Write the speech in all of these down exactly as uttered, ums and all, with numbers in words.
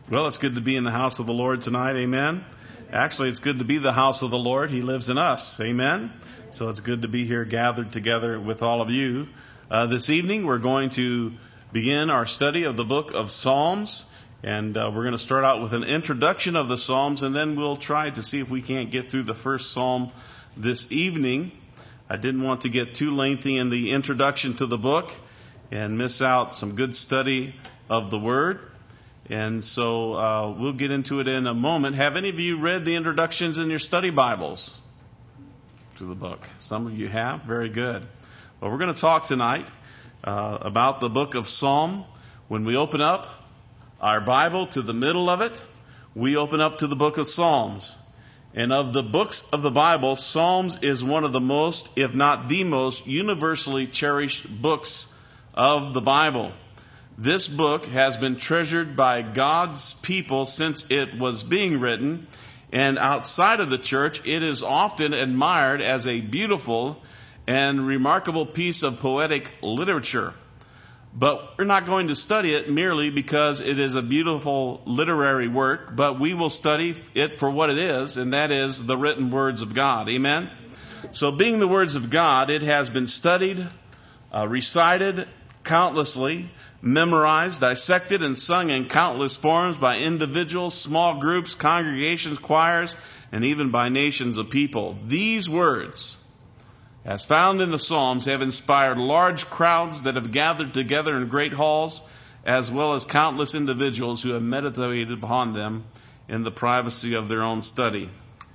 Well, it's good to be in the house of the Lord tonight. Amen. Actually, it's good to be the house of the Lord. He lives in us. Amen. So it's good to be here gathered together with all of you. Uh, this evening, we're going to begin our study of the book of Psalms. And uh, we're going to start out with an introduction of the Psalms, and then we'll try to see if we can't get through the first Psalm this evening. I didn't want to get too lengthy in the introduction to the book and miss out some good study of the Word. And so uh, we'll get into it in a moment. Have any of you read the introductions in your study Bibles to the book? Some of you have. Very good. Well, we're going to talk tonight uh, about the book of Psalm. When we open up our Bible to the middle of it, we open up to the book of Psalms. And of the books of the Bible, Psalms is one of the most, if not the most, universally cherished books of the Bible. This book has been treasured by God's people since it was being written, and outside of the church, it is often admired as a beautiful and remarkable piece of poetic literature. But we're not going to study it merely because it is a beautiful literary work, but we will study it for what it is, and that is the written words of God. Amen? So being the words of God, it has been studied, uh, recited countlessly, memorized, dissected, and sung in countless forms by individuals, small groups, congregations, choirs, and even by nations of people. These words, as found in the Psalms, have inspired large crowds that have gathered together in great halls, as well as countless individuals who have meditated upon them in the privacy of their own study.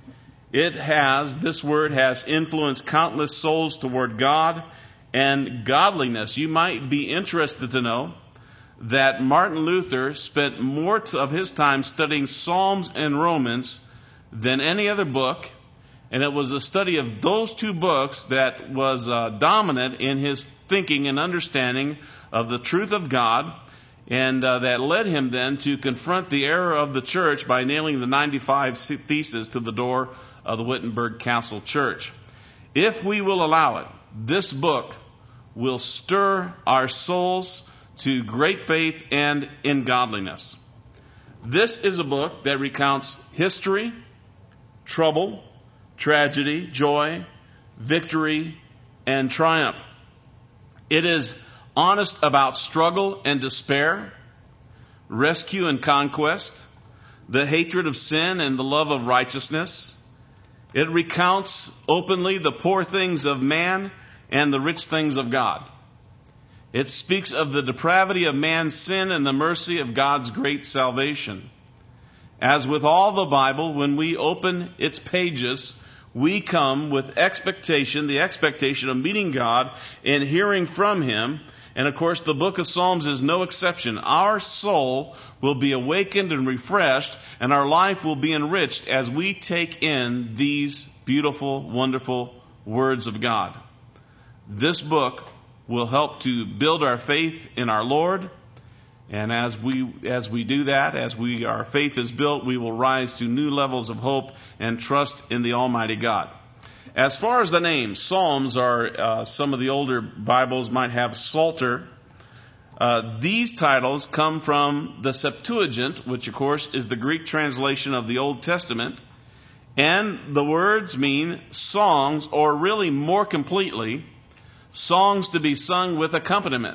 It has, this word has influenced countless souls toward God and godliness. You might be interested to know that Martin Luther spent more of his time studying Psalms and Romans than any other book, and it was the study of those two books that was uh, dominant in his thinking and understanding of the truth of God, and uh, that led him then to confront the error of the church by nailing the ninety-five Theses to the door of the Wittenberg Council Church. If we will allow it, this book will stir our souls to great faith and in godliness. This is a book that recounts history, trouble, tragedy, joy, victory, and triumph. It is honest about struggle and despair, rescue and conquest, the hatred of sin and the love of righteousness. It recounts openly the poor things of man and the rich things of God. It speaks of the depravity of man's sin and the mercy of God's great salvation. As with all the Bible, when we open its pages, we come with expectation, the expectation of meeting God and hearing from Him. And of course, the book of Psalms is no exception. Our soul will be awakened and refreshed, and our life will be enriched as we take in these beautiful, wonderful words of God. This book will help to build our faith in our Lord. And as we as we do that, as we our faith is built, we will rise to new levels of hope and trust in the Almighty God. As far as the names, Psalms are, uh, some of the older Bibles might have Psalter. Uh, these titles come from the Septuagint, which of course is the Greek translation of the Old Testament. And the words mean songs, or really more completely, songs to be sung with accompaniment.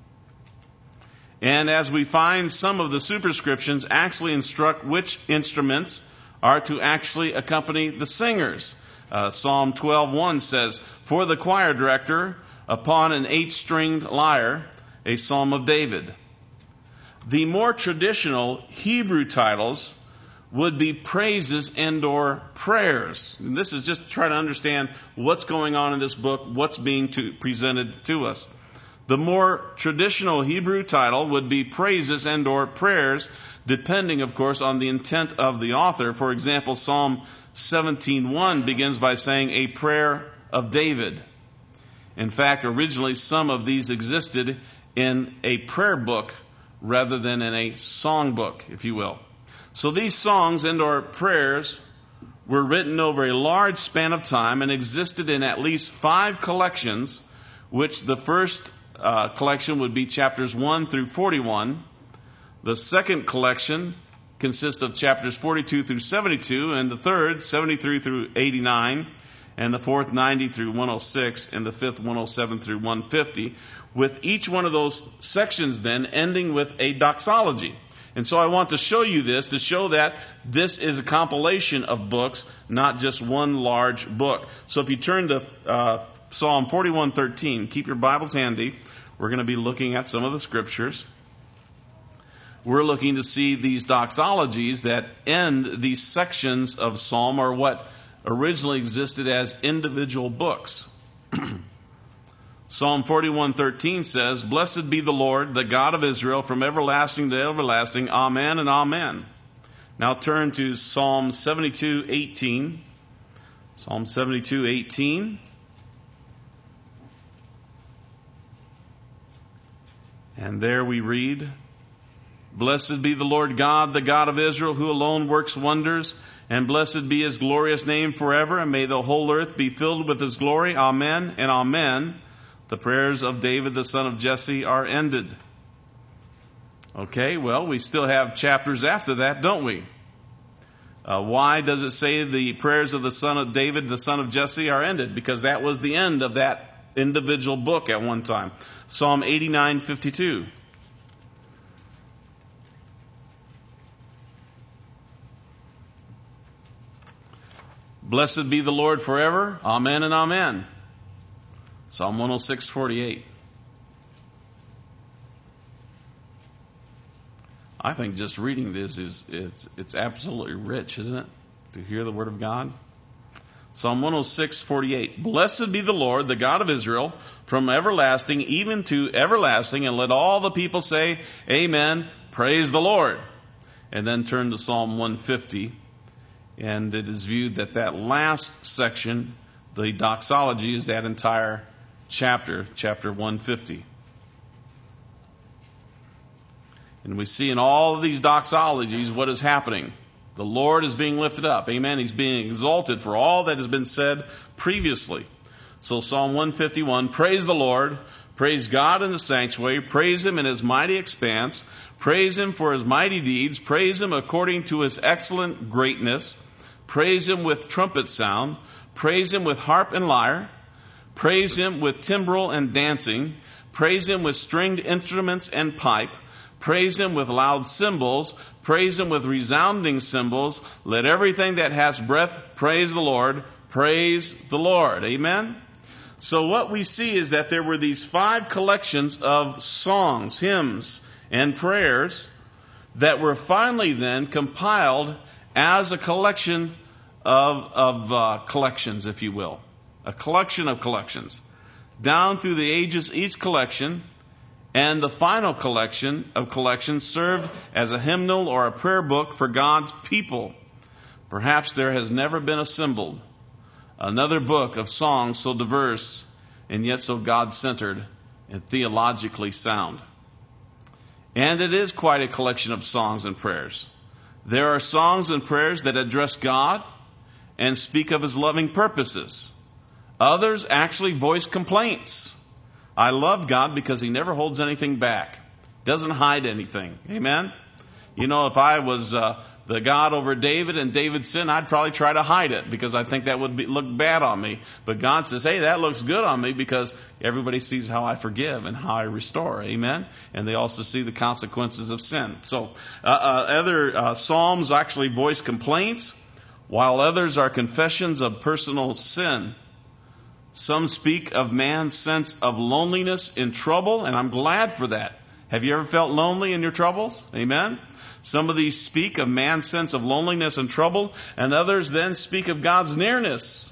And as we find, some of the superscriptions actually instruct which instruments are to actually accompany the singers. Uh, Psalm twelve one says, "For the choir director, upon an eight-stringed lyre, a psalm of David." The more traditional Hebrew titles would be praises and or prayers. And this is just trying to understand what's going on in this book, what's being to, presented to us. The more traditional Hebrew title would be praises and or prayers, depending, of course, on the intent of the author. For example, Psalm seventeen one begins by saying, "A prayer of David." In fact, originally some of these existed in a prayer book rather than in a song book, if you will. So these songs and or prayers were written over a large span of time and existed in at least five collections, which the first uh, collection would be chapters one through forty-one. The second collection consists of chapters forty-two through seventy-two, and the third, seventy-three through eighty-nine, and the fourth, ninety through one oh six, and the fifth, one oh seven through one fifty, with each one of those sections then ending with a doxology. And so I want to show you this, to show that this is a compilation of books, not just one large book. So if you turn to uh, Psalm forty-one thirteen, keep your Bibles handy. We're going to be looking at some of the scriptures. We're looking to see these doxologies that end these sections of Psalm, or what originally existed as individual books. Psalm forty-one thirteen says, "Blessed be the Lord, the God of Israel, from everlasting to everlasting. Amen and amen." Now turn to Psalm seventy-two eighteen. Psalm seventy-two eighteen. And there we read, "Blessed be the Lord God, the God of Israel, who alone works wonders. And blessed be his glorious name forever. And may the whole earth be filled with his glory. Amen and amen. The prayers of David, the son of Jesse, are ended." Okay, well, we still have chapters after that, don't we? Uh, why does it say the prayers of the son of David, the son of Jesse, are ended? Because that was the end of that individual book at one time. Psalm eighty-nine fifty-two. "Blessed be the Lord forever. Amen and amen." Psalm one oh six forty-eight. I think just reading this is it's it's absolutely rich, isn't it? To hear the word of God. Psalm one oh six forty-eight. "Blessed be the Lord, the God of Israel, from everlasting even to everlasting, and let all the people say, Amen, praise the Lord." And then turn to Psalm one fifty, and it is viewed that that last section, the doxology, is that entire chapter, chapter one fifty. And we see in all of these doxologies what is happening. The Lord is being lifted up. Amen. He's being exalted for all that has been said previously. So Psalm one fifty-one, "Praise the Lord, praise God in the sanctuary, praise him in his mighty expanse, praise him for his mighty deeds, praise him according to his excellent greatness, praise him with trumpet sound, praise him with harp and lyre, praise him with timbrel and dancing, praise him with stringed instruments and pipe, praise him with loud cymbals, praise him with resounding cymbals. Let everything that has breath praise the Lord, praise the Lord." Amen? So what we see is that there were these five collections of songs, hymns, and prayers that were finally then compiled as a collection of, of uh, collections, if you will. A collection of collections. Down through the ages, each collection and the final collection of collections served as a hymnal or a prayer book for God's people. Perhaps there has never been assembled another book of songs so diverse and yet so God-centered and theologically sound. And it is quite a collection of songs and prayers. There are songs and prayers that address God and speak of his loving purposes. Others actually voice complaints. I love God because he never holds anything back. Doesn't hide anything. Amen? You know, if I was uh, the God over David and David sinned, I'd probably try to hide it because I think that would be, look bad on me. But God says, hey, that looks good on me because everybody sees how I forgive and how I restore. Amen? And they also see the consequences of sin. So uh, uh, other uh, psalms actually voice complaints, while others are confessions of personal sin. Some speak of man's sense of loneliness in trouble, and I'm glad for that. Have you ever felt lonely in your troubles? Amen? Some of these speak of man's sense of loneliness and trouble, and others then speak of God's nearness.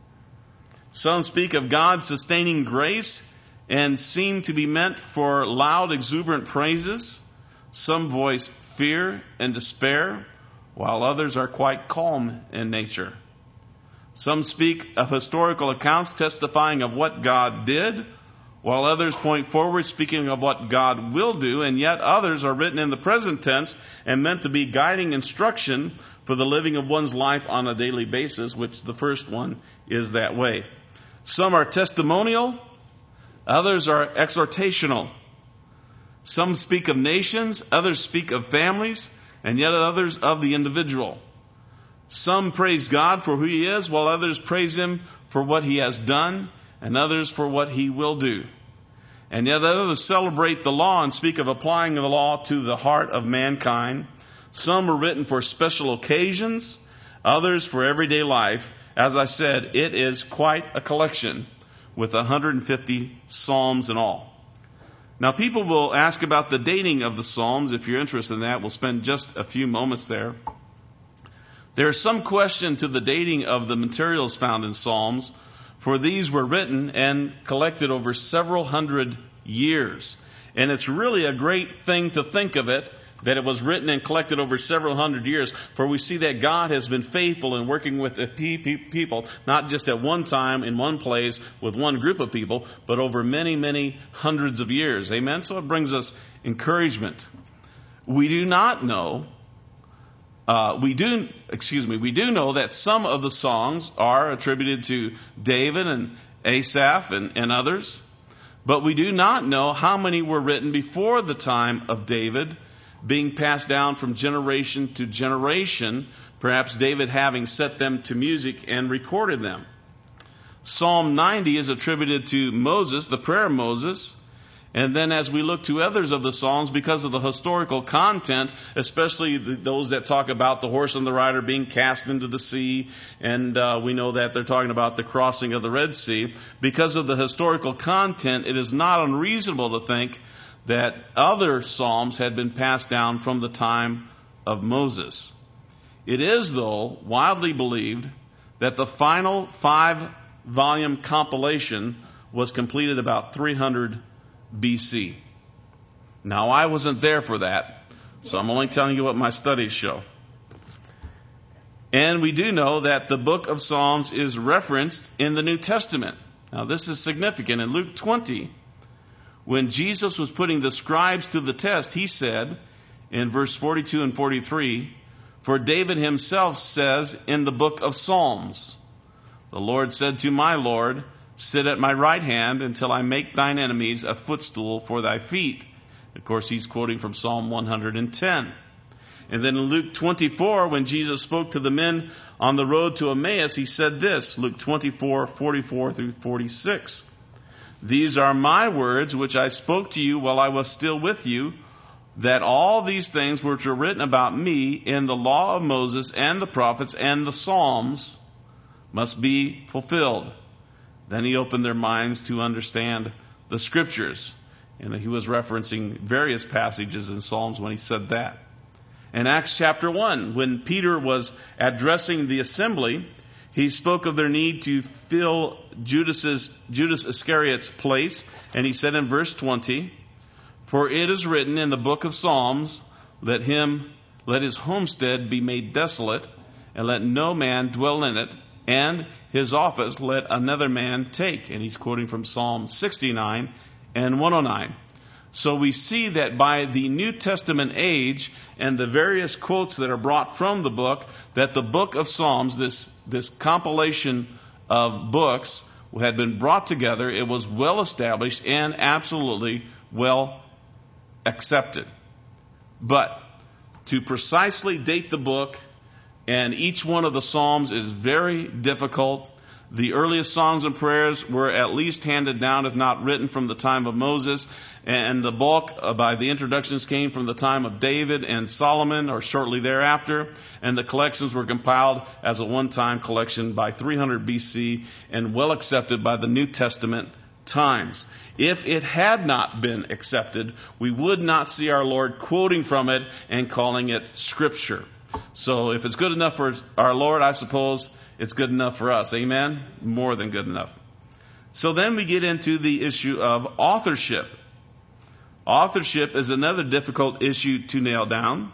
Some speak of God's sustaining grace and seem to be meant for loud, exuberant praises. Some voice fear and despair, while others are quite calm in nature. Some speak of historical accounts testifying of what God did, while others point forward speaking of what God will do, and yet others are written in the present tense and meant to be guiding instruction for the living of one's life on a daily basis, which the first one is that way. Some are testimonial, others are exhortational. Some speak of nations, others speak of families, and yet others of the individual. Some praise God for who He is, while others praise Him for what He has done, and others for what He will do. And yet others celebrate the law and speak of applying the law to the heart of mankind. Some are written for special occasions, others for everyday life. As I said, it is quite a collection with one hundred fifty psalms in all. Now, people will ask about the dating of the psalms. If you're interested in that, we'll spend just a few moments there. There is some question to the dating of the materials found in psalms, for these were written and collected over several hundred years. And it's really a great thing to think of it, that it was written and collected over several hundred years, for we see that God has been faithful in working with the people, not just at one time, in one place, with one group of people, but over many, many hundreds of years. Amen? So it brings us encouragement. We do not know, uh, we do, excuse me, we do know that some of the songs are attributed to David and Asaph and, and others, but we do not know how many were written before the time of David, being passed down from generation to generation, perhaps David having set them to music and recorded them. Psalm ninety is attributed to Moses, the prayer of Moses. And then as we look to others of the Psalms, because of the historical content, especially the, those that talk about the horse and the rider being cast into the sea, and uh, we know that they're talking about the crossing of the Red Sea, because of the historical content, it is not unreasonable to think that other Psalms had been passed down from the time of Moses. It is, though, widely believed that the final five-volume compilation was completed about three hundred B C. Now, I wasn't there for that, so I'm only telling you what my studies show. And we do know that the book of Psalms is referenced in the New Testament. Now, this is significant. In Luke twenty, when Jesus was putting the scribes to the test, He said in verse forty-two and forty-three, "For David himself says in the book of Psalms, the Lord said to my Lord, sit at my right hand until I make thine enemies a footstool for thy feet." Of course, he's quoting from Psalm one hundred ten. And then in Luke twenty-four, when Jesus spoke to the men on the road to Emmaus, He said this, Luke twenty-four, forty-four through forty-six. "These are my words which I spoke to you while I was still with you, that all these things which were written about me in the law of Moses and the prophets and the Psalms must be fulfilled." Then He opened their minds to understand the Scriptures. And He was referencing various passages in Psalms when He said that. In Acts chapter one, when Peter was addressing the assembly, he spoke of their need to fill Judas's, Judas Iscariot's place. And he said in verse twenty, "For it is written in the book of Psalms, let him, let his homestead be made desolate, and let no man dwell in it, and his office let another man take." And he's quoting from Psalm sixty-nine and one oh nine. So we see that by the New Testament age and the various quotes that are brought from the book, that the book of Psalms, this, this compilation of books, had been brought together. It was well established and absolutely well accepted. But to precisely date the book, and each one of the Psalms is very difficult. The earliest songs and prayers were at least handed down, if not written, from the time of Moses. And the bulk uh, by the introductions came from the time of David and Solomon, or shortly thereafter. And the collections were compiled as a one-time collection by three hundred B C and well accepted by the New Testament times. If it had not been accepted, we would not see our Lord quoting from it and calling it Scripture. So if it's good enough for our Lord, I suppose it's good enough for us. Amen? More than good enough. So then we get into the issue of authorship. Authorship is another difficult issue to nail down.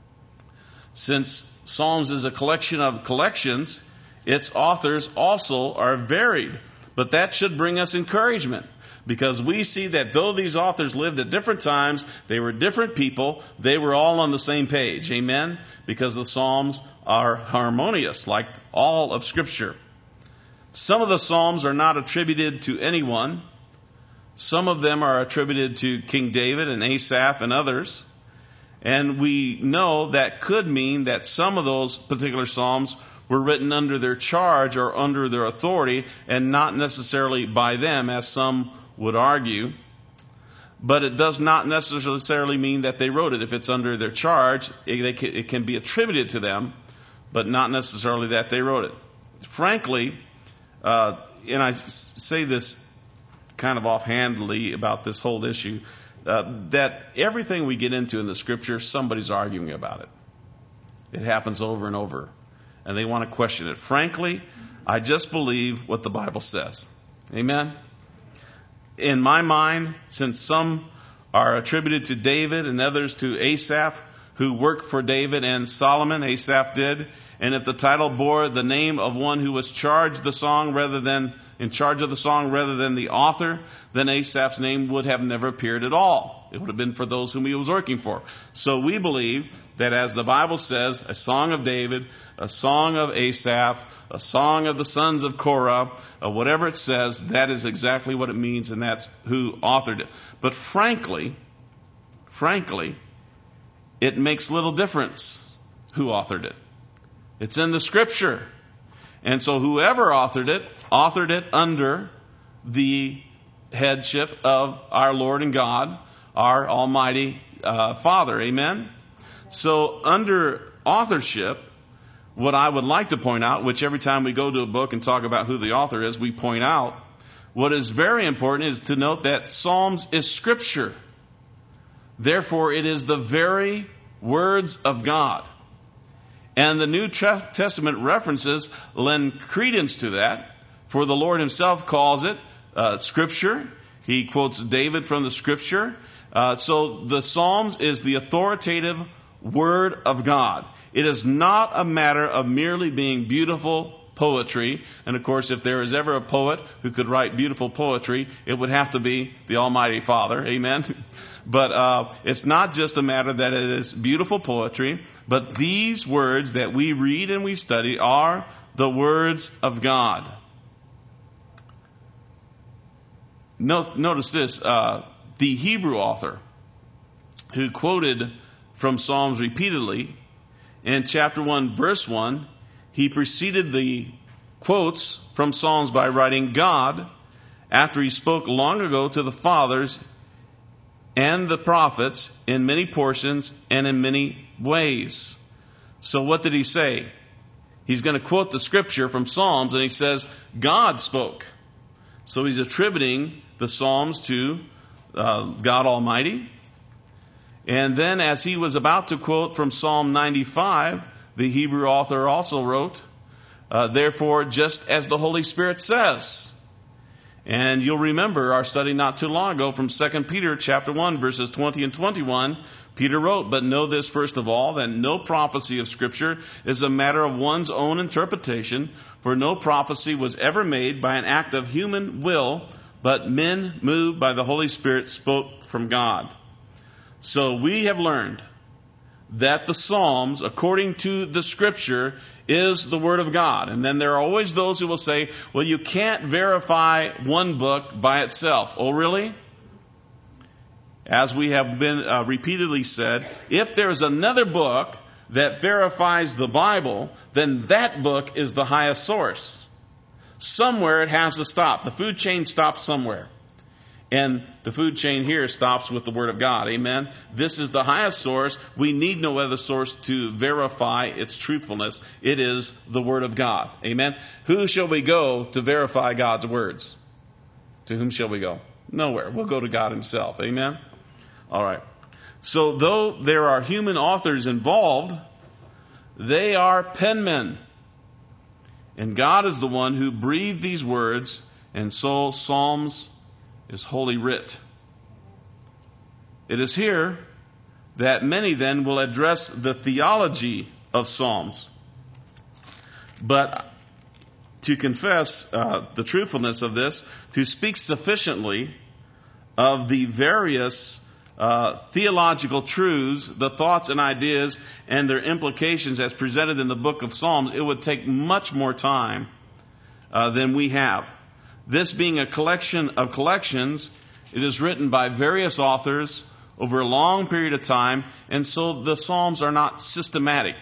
Since Psalms is a collection of collections, its authors also are varied. But that should bring us encouragement, because we see that though these authors lived at different times, they were different people, they were all on the same page. Amen? Because the Psalms are harmonious, like all of Scripture. Some of the Psalms are not attributed to anyone. Some of them are attributed to King David and Asaph and others. And we know that could mean that some of those particular psalms were written under their charge or under their authority and not necessarily by them, as some would argue. But it does not necessarily mean that they wrote it. If it's under their charge, it can be attributed to them, but not necessarily that they wrote it. Frankly, uh, and I say this kind of offhandedly about this whole issue, uh, that everything we get into in the Scripture, somebody's arguing about it. It happens over and over, and they want to question it. Frankly, I just believe what the Bible says. Amen? In my mind, since some are attributed to David and others to Asaph, who worked for David and Solomon, Asaph did, and if the title bore the name of one who was charged the song rather than in charge of the song rather than the author, then Asaph's name would have never appeared at all. It would have been for those whom he was working for. So we believe that, as the Bible says, a song of David, a song of Asaph, a song of the sons of Korah, uh, whatever it says, that is exactly what it means, and that's who authored it. But frankly, frankly, it makes little difference who authored it. It's in the Scripture. And so whoever authored it, authored it under the headship of our Lord and God, our Almighty uh, Father. Amen? So under authorship, what I would like to point out, which every time we go to a book and talk about who the author is, we point out, what is very important is to note that Psalms is Scripture. Therefore, it is the very words of God. And the New Testament references lend credence to that, for the Lord himself calls it uh, Scripture. He quotes David from the Scripture. Uh, so the Psalms is the authoritative Word of God. It is not a matter of merely being beautiful poetry. And of course, if there is ever a poet who could write beautiful poetry, it would have to be the Almighty Father. Amen? But uh, it's not just a matter that it is beautiful poetry, but these words that we read and we study are the words of God. Notice this, uh, the Hebrew author who quoted from Psalms repeatedly, in chapter one, verse one, he preceded the quotes from Psalms by writing, God, after he spoke long ago to the fathers and the prophets in many portions and in many ways. So what did he say? He's going to quote the Scripture from Psalms, and he says, God spoke. So he's attributing the Psalms to uh, God Almighty. And then as he was about to quote from Psalm ninety-five, the Hebrew author also wrote, uh, therefore, just as the Holy Spirit says. And you'll remember our study not too long ago from Second Peter chapter one, verses twenty and twenty-one. Peter wrote, but know this first of all, that no prophecy of Scripture is a matter of one's own interpretation, for no prophecy was ever made by an act of human will, but men moved by the Holy Spirit spoke from God. So we have learned that the Psalms, according to the Scripture, is the Word of God. And then there are always those who will say, well, you can't verify one book by itself. Oh, really? As we have been uh, repeatedly said, if there is another book that verifies the Bible, then that book is the highest source. Somewhere it has to stop. The food chain stops somewhere. And the food chain here stops with the Word of God. Amen? This is the highest source. We need no other source to verify its truthfulness. It is the Word of God. Amen? Who shall we go to verify God's words? To whom shall we go? Nowhere. We'll go to God himself. Amen? All right. So though there are human authors involved, they are penmen. And God is the one who breathed these words, and so Psalms is Holy Writ. It is here that many then will address the theology of Psalms. But to confess uh, the truthfulness of this, to speak sufficiently of the various uh, theological truths, the thoughts and ideas, and their implications as presented in the book of Psalms, it would take much more time uh, than we have. This being a collection of collections, it is written by various authors over a long period of time, and so the Psalms are not systematic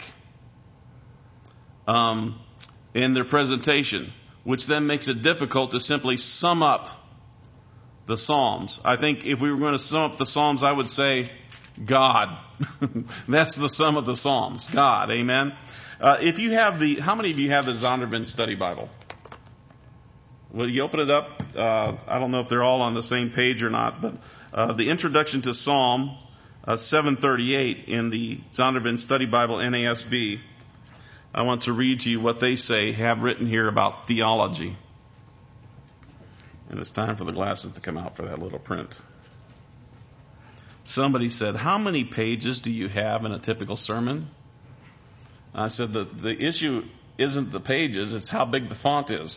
um, in their presentation, which then makes it difficult to simply sum up the Psalms. I think if we were going to sum up the Psalms, I would say God. That's the sum of the Psalms. God. Amen. Uh, if you have the, how many of you have the Zondervan Study Bible? Will you open it up? Uh, I don't know if they're all on the same page or not, but uh, the introduction to Psalm uh, seven thirty-eight in the Zondervan Study Bible N A S B. I want to read to you what they say, have written here about theology. And it's time for the glasses to come out for that little print. Somebody said, how many pages do you have in a typical sermon? I said, the, the issue isn't the pages, it's how big the font is.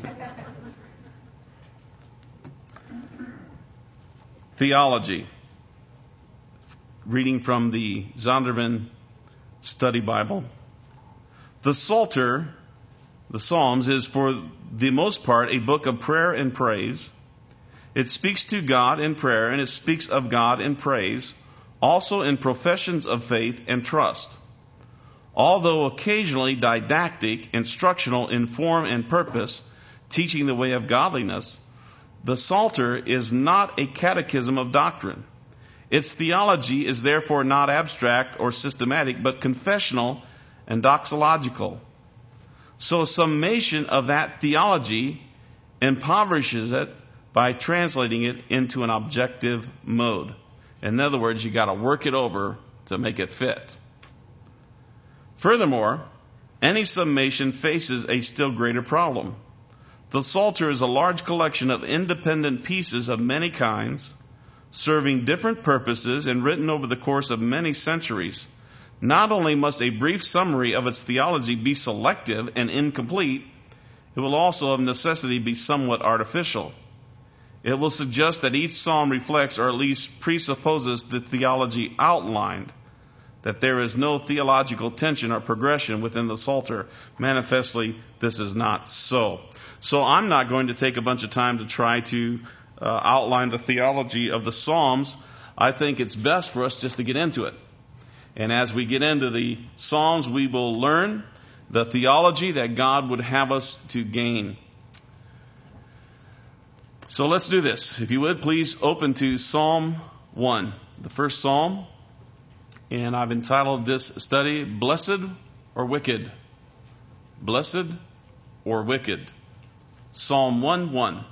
Theology. Reading from the Zondervan Study Bible. The Psalter, the Psalms, is for the most part a book of prayer and praise. It speaks to God in prayer, and it speaks of God in praise, also in professions of faith and trust. Although occasionally didactic, instructional in form and purpose, teaching the way of godliness, the Psalter is not a catechism of doctrine. Its theology is therefore not abstract or systematic, but confessional and doxological. So a summation of that theology impoverishes it by translating it into an objective mode. In other words, you got to work it over to make it fit. Furthermore, any summation faces a still greater problem. The Psalter is a large collection of independent pieces of many kinds, serving different purposes and written over the course of many centuries. Not only must a brief summary of its theology be selective and incomplete, it will also of necessity be somewhat artificial. It will suggest that each psalm reflects or at least presupposes the theology outlined, that there is no theological tension or progression within the Psalter. Manifestly, this is not so. So I'm not going to take a bunch of time to try to uh, outline the theology of the Psalms. I think it's best for us just to get into it. And as we get into the Psalms, we will learn the theology that God would have us to gain. So let's do this. If you would, please open to Psalm one, the first Psalm. And I've entitled this study, Blessed or Wicked? Blessed or Wicked? Psalm one one.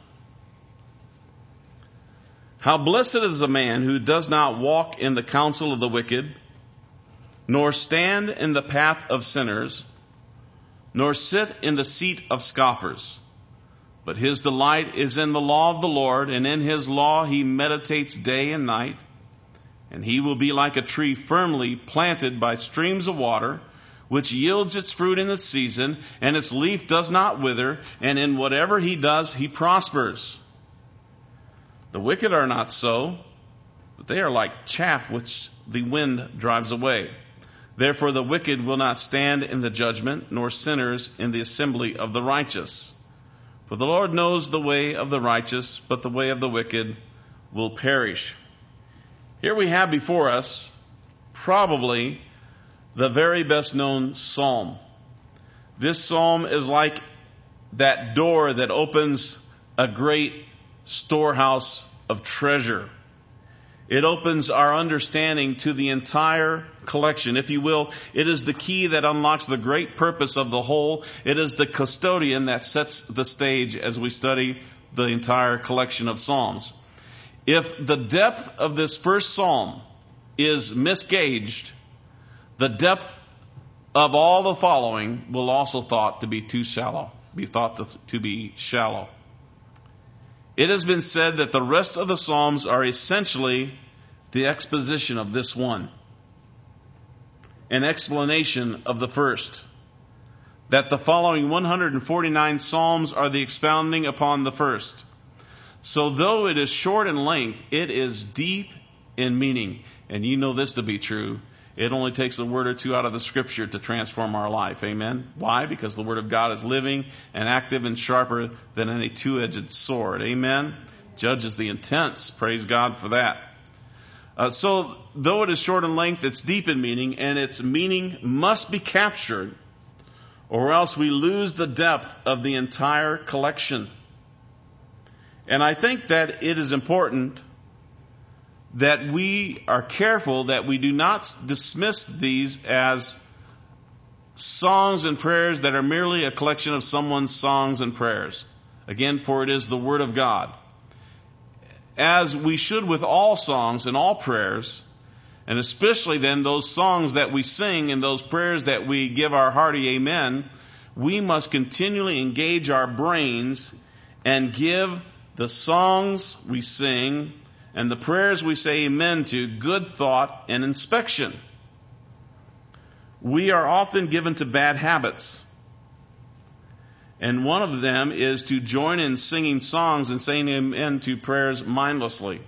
How blessed is a man who does not walk in the counsel of the wicked, nor stand in the path of sinners, nor sit in the seat of scoffers. But his delight is in the law of the Lord, and in his law he meditates day and night. And he will be like a tree firmly planted by streams of water, which yields its fruit in its season, and its leaf does not wither, and in whatever he does, he prospers. The wicked are not so, but they are like chaff which the wind drives away. Therefore the wicked will not stand in the judgment, nor sinners in the assembly of the righteous. For the Lord knows the way of the righteous, but the way of the wicked will perish. Here we have before us probably the very best known psalm. This psalm is like that door that opens a great storehouse of treasure. It opens our understanding to the entire collection. If you will, it is the key that unlocks the great purpose of the whole. It is the custodian that sets the stage as we study the entire collection of Psalms. If the depth of this first Psalm is misgauged, the depth of all the following will also thought to be too shallow, be thought to, to be shallow. It has been said that the rest of the Psalms are essentially the exposition of this one, an explanation of the first. That the following one hundred forty-nine Psalms are the expounding upon the first. So though it is short in length, it is deep in meaning. And you know this to be true. It only takes a word or two out of the Scripture to transform our life. Amen? Why? Because the Word of God is living and active and sharper than any two-edged sword. Amen? Judges the intents. Praise God for that. Uh, so, though it is short in length, it's deep in meaning, and its meaning must be captured, or else we lose the depth of the entire collection. And I think that it is important that we are careful that we do not dismiss these as songs and prayers that are merely a collection of someone's songs and prayers. Again, for it is the Word of God. As we should with all songs and all prayers, and especially then those songs that we sing and those prayers that we give our hearty amen, we must continually engage our brains and give the songs we sing and the prayers we say amen to good thought and inspection. We are often given to bad habits. And one of them is to join in singing songs and saying amen to prayers mindlessly.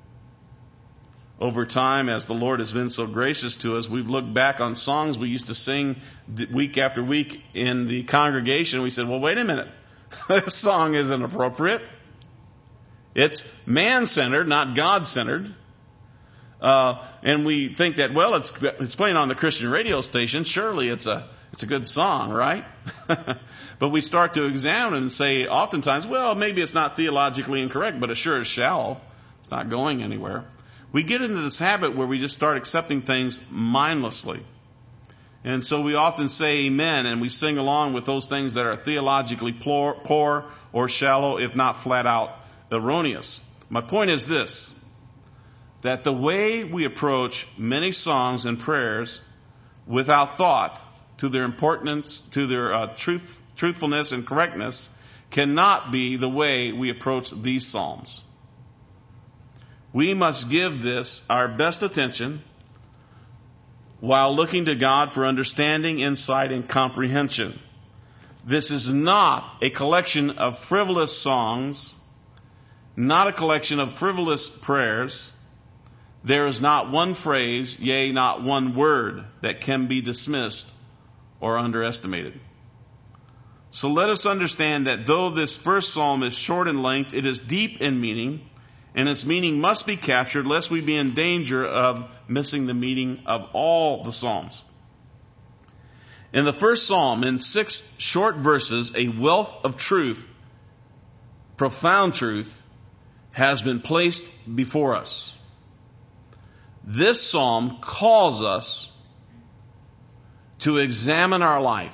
Over time, as the Lord has been so gracious to us, we've looked back on songs we used to sing week after week in the congregation. We said, well, wait a minute. This song isn't appropriate. It's man-centered, not God-centered. Uh, and we think that, well, it's it's playing on the Christian radio station. Surely it's a it's a good song, right? But we start to examine and say, oftentimes, well, maybe it's not theologically incorrect, but it sure is shallow. It's not going anywhere. We get into this habit where we just start accepting things mindlessly. And so we often say amen, and we sing along with those things that are theologically poor, poor or shallow, if not flat out erroneous. My point is this, that the way we approach many songs and prayers without thought to their importance, to their uh, truth, truthfulness and correctness, cannot be the way we approach these psalms. We must give this our best attention while looking to God for understanding, insight, and comprehension. This is not a collection of frivolous songs, not a collection of frivolous prayers. There is not one phrase, yea, not one word that can be dismissed or underestimated. So let us understand that though this first psalm is short in length, it is deep in meaning, and its meaning must be captured lest we be in danger of missing the meaning of all the psalms. In the first psalm, in six short verses, a wealth of truth, profound truth, has been placed before us. This psalm calls us to examine our life.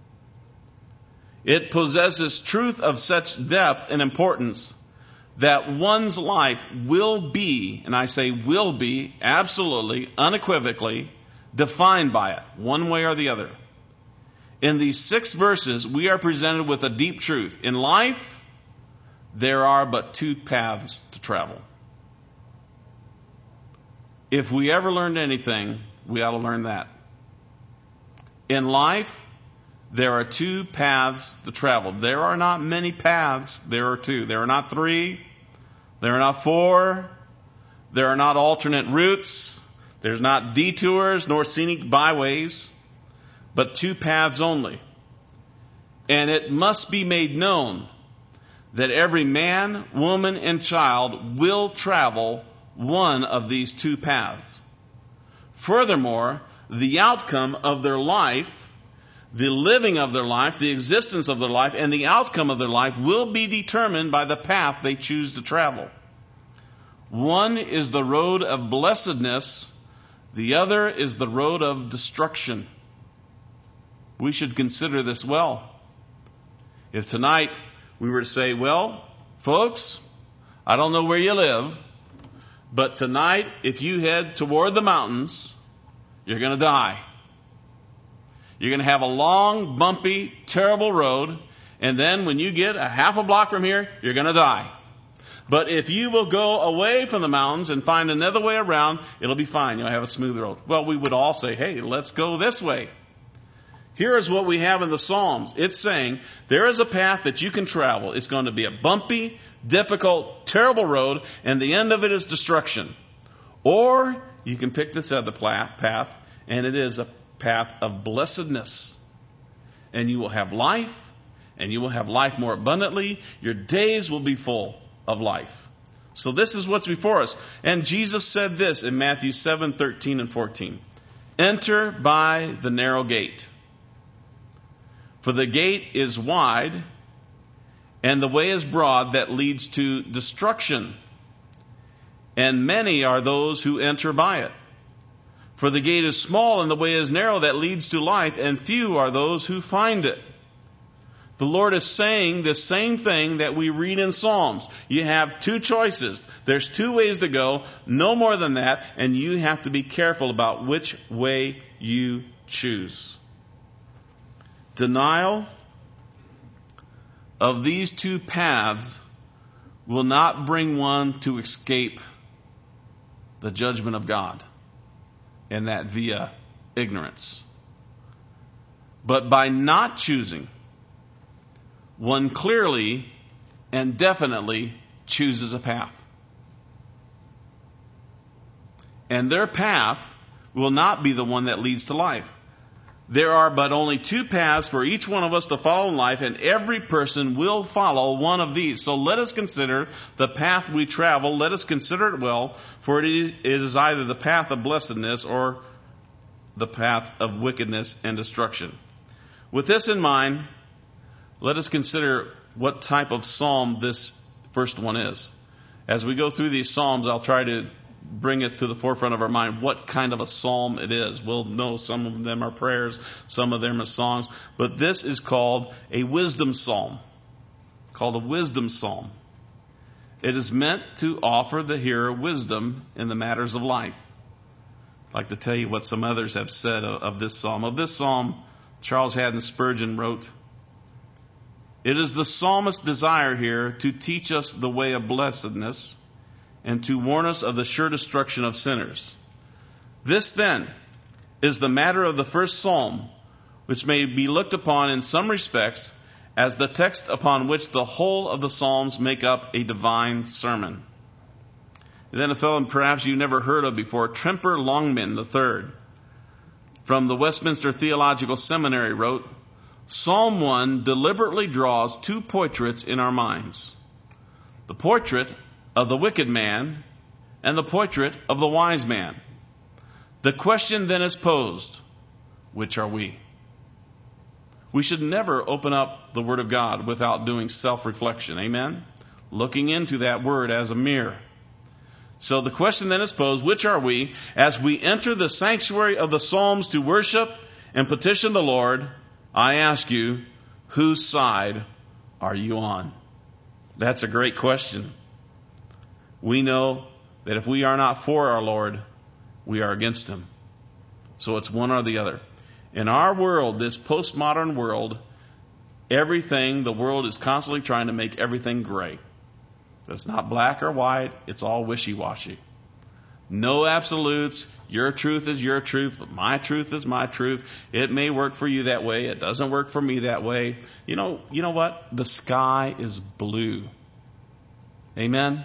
It possesses truth of such depth and importance that one's life will be, and I say will be, absolutely, unequivocally defined by it, one way or the other. In these six verses, we are presented with a deep truth. In life, there are but two paths to travel. If we ever learned anything, we ought to learn that. In life, there are two paths to travel. There are not many paths. There are two. There are not three. There are not four. There are not alternate routes. There's not detours nor scenic byways, but two paths only. And it must be made known that every man, woman, and child will travel one of these two paths. Furthermore, the outcome of their life, the living of their life, the existence of their life, and the outcome of their life will be determined by the path they choose to travel. One is the road of blessedness. The other is the road of destruction. We should consider this well. If tonight we were to say, well, folks, I don't know where you live, but tonight if you head toward the mountains, you're going to die. You're going to have a long, bumpy, terrible road, and then when you get a half a block from here, you're going to die. But if you will go away from the mountains and find another way around, it'll be fine. You'll have a smooth road. Well, we would all say, hey, let's go this way. Here is what we have in the Psalms. It's saying there is a path that you can travel. It's going to be a bumpy, difficult, terrible road, and the end of it is destruction. Or you can pick this other path, and it is a path of blessedness. And you will have life, and you will have life more abundantly. Your days will be full of life. So this is what's before us. And Jesus said this in Matthew seven, thirteen and fourteen. Enter by the narrow gate. For the gate is wide, and the way is broad that leads to destruction. And many are those who enter by it. For the gate is small, and the way is narrow that leads to life, and few are those who find it. The Lord is saying the same thing that we read in Psalms. You have two choices. There's two ways to go, no more than that, and you have to be careful about which way you choose. Denial of these two paths will not bring one to escape the judgment of God, and that via ignorance. But by not choosing, one clearly and definitely chooses a path. And their path will not be the one that leads to life. There are but only two paths for each one of us to follow in life, and every person will follow one of these. So let us consider the path we travel. Let us consider it well, for it is either the path of blessedness or the path of wickedness and destruction. With this in mind, let us consider what type of psalm this first one is. As we go through these psalms, I'll try to bring it to the forefront of our mind what kind of a psalm it is. We'll know some of them are prayers, some of them are songs, but this is called a wisdom psalm. Called a wisdom psalm. It is meant to offer the hearer wisdom in the matters of life. I'd like to tell you what some others have said of, of this psalm. Of this psalm, Charles Haddon Spurgeon wrote, "It is the psalmist's desire here to teach us the way of blessedness and to warn us of the sure destruction of sinners. This, then, is the matter of the first psalm, which may be looked upon in some respects as the text upon which the whole of the psalms make up a divine sermon." And then a fellow perhaps you never heard of before, Tremper Longman the third, from the Westminster Theological Seminary, wrote, "Psalm one deliberately draws two portraits in our minds. The portrait of the wicked man and the portrait of the wise man. The question then is posed, which are we?" We should never open up the Word of God without doing self-reflection. Amen? Looking into that Word as a mirror. So the question then is posed, which are we? As we enter the sanctuary of the Psalms to worship and petition the Lord, I ask you, whose side are you on? That's a great question. We know that if we are not for our Lord, we are against Him. So it's one or the other. In our world, this postmodern world, everything, the world is constantly trying to make everything gray. It's not black or white, it's all wishy-washy. No absolutes. Your truth is your truth, but my truth is my truth. It may work for you that way. It doesn't work for me that way. You know, you know what? The sky is blue. Amen?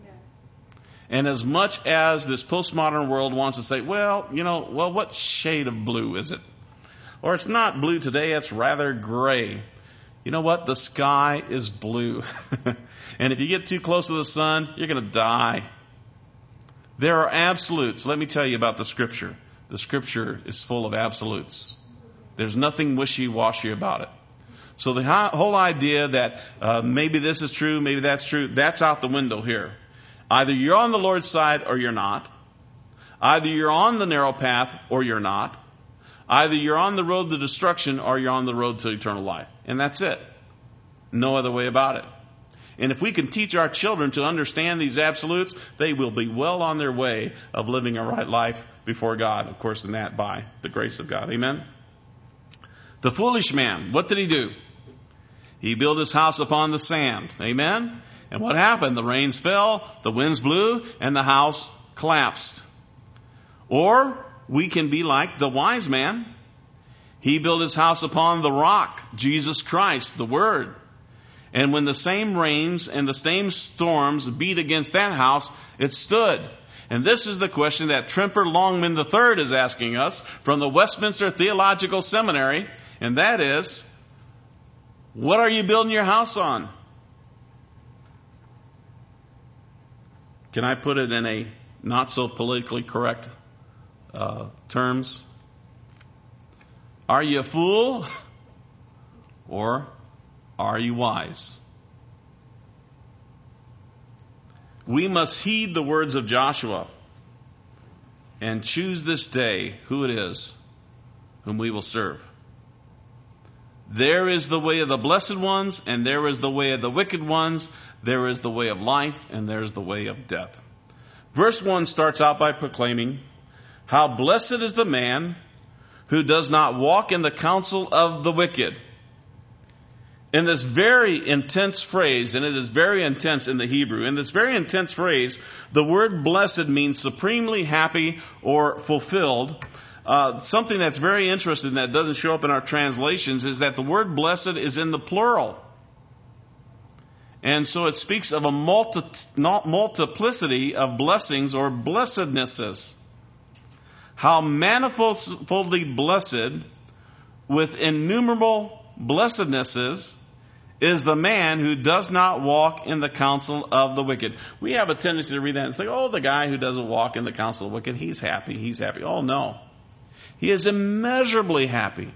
And as much as this postmodern world wants to say, well, you know, well, what shade of blue is it? Or it's not blue today, it's rather gray. You know what? The sky is blue. And if you get too close to the sun, you're going to die. There are absolutes. Let me tell you about the Scripture. The Scripture is full of absolutes. There's nothing wishy-washy about it. So the whole idea that uh, maybe this is true, maybe that's true, that's out the window here. Either you're on the Lord's side or you're not. Either you're on the narrow path or you're not. Either you're on the road to destruction or you're on the road to eternal life. And that's it. No other way about it. And if we can teach our children to understand these absolutes, they will be well on their way of living a right life before God. Of course, and that by the grace of God. Amen? The foolish man, what did he do? He built his house upon the sand. Amen? And what happened? The rains fell, the winds blew, and the house collapsed. Or we can be like the wise man. He built his house upon the rock, Jesus Christ, the Word. And when the same rains and the same storms beat against that house, it stood. And this is the question that Tremper Longman the third is asking us from the Westminster Theological Seminary. And that is, what are you building your house on? can I put it in a not so politically correct uh, terms? Are you a fool or are you wise? We must heed the words of Joshua and choose this day who it is whom we will serve. There is the way of the blessed ones, and there is the way of the wicked ones. There is the way of life, and there is the way of death. Verse one starts out by proclaiming, how blessed is the man who does not walk in the counsel of the wicked. In this very intense phrase, and it is very intense in the Hebrew, in this very intense phrase, the word blessed means supremely happy or fulfilled. Uh, something that's very interesting that doesn't show up in our translations is that the word blessed is in the plural. And so it speaks of a multi, multiplicity of blessings or blessednesses. How manifoldly blessed with innumerable blessednesses is the man who does not walk in the counsel of the wicked. We have a tendency to read that and think, oh, the guy who doesn't walk in the counsel of the wicked, he's happy, he's happy. Oh, no. He is immeasurably happy.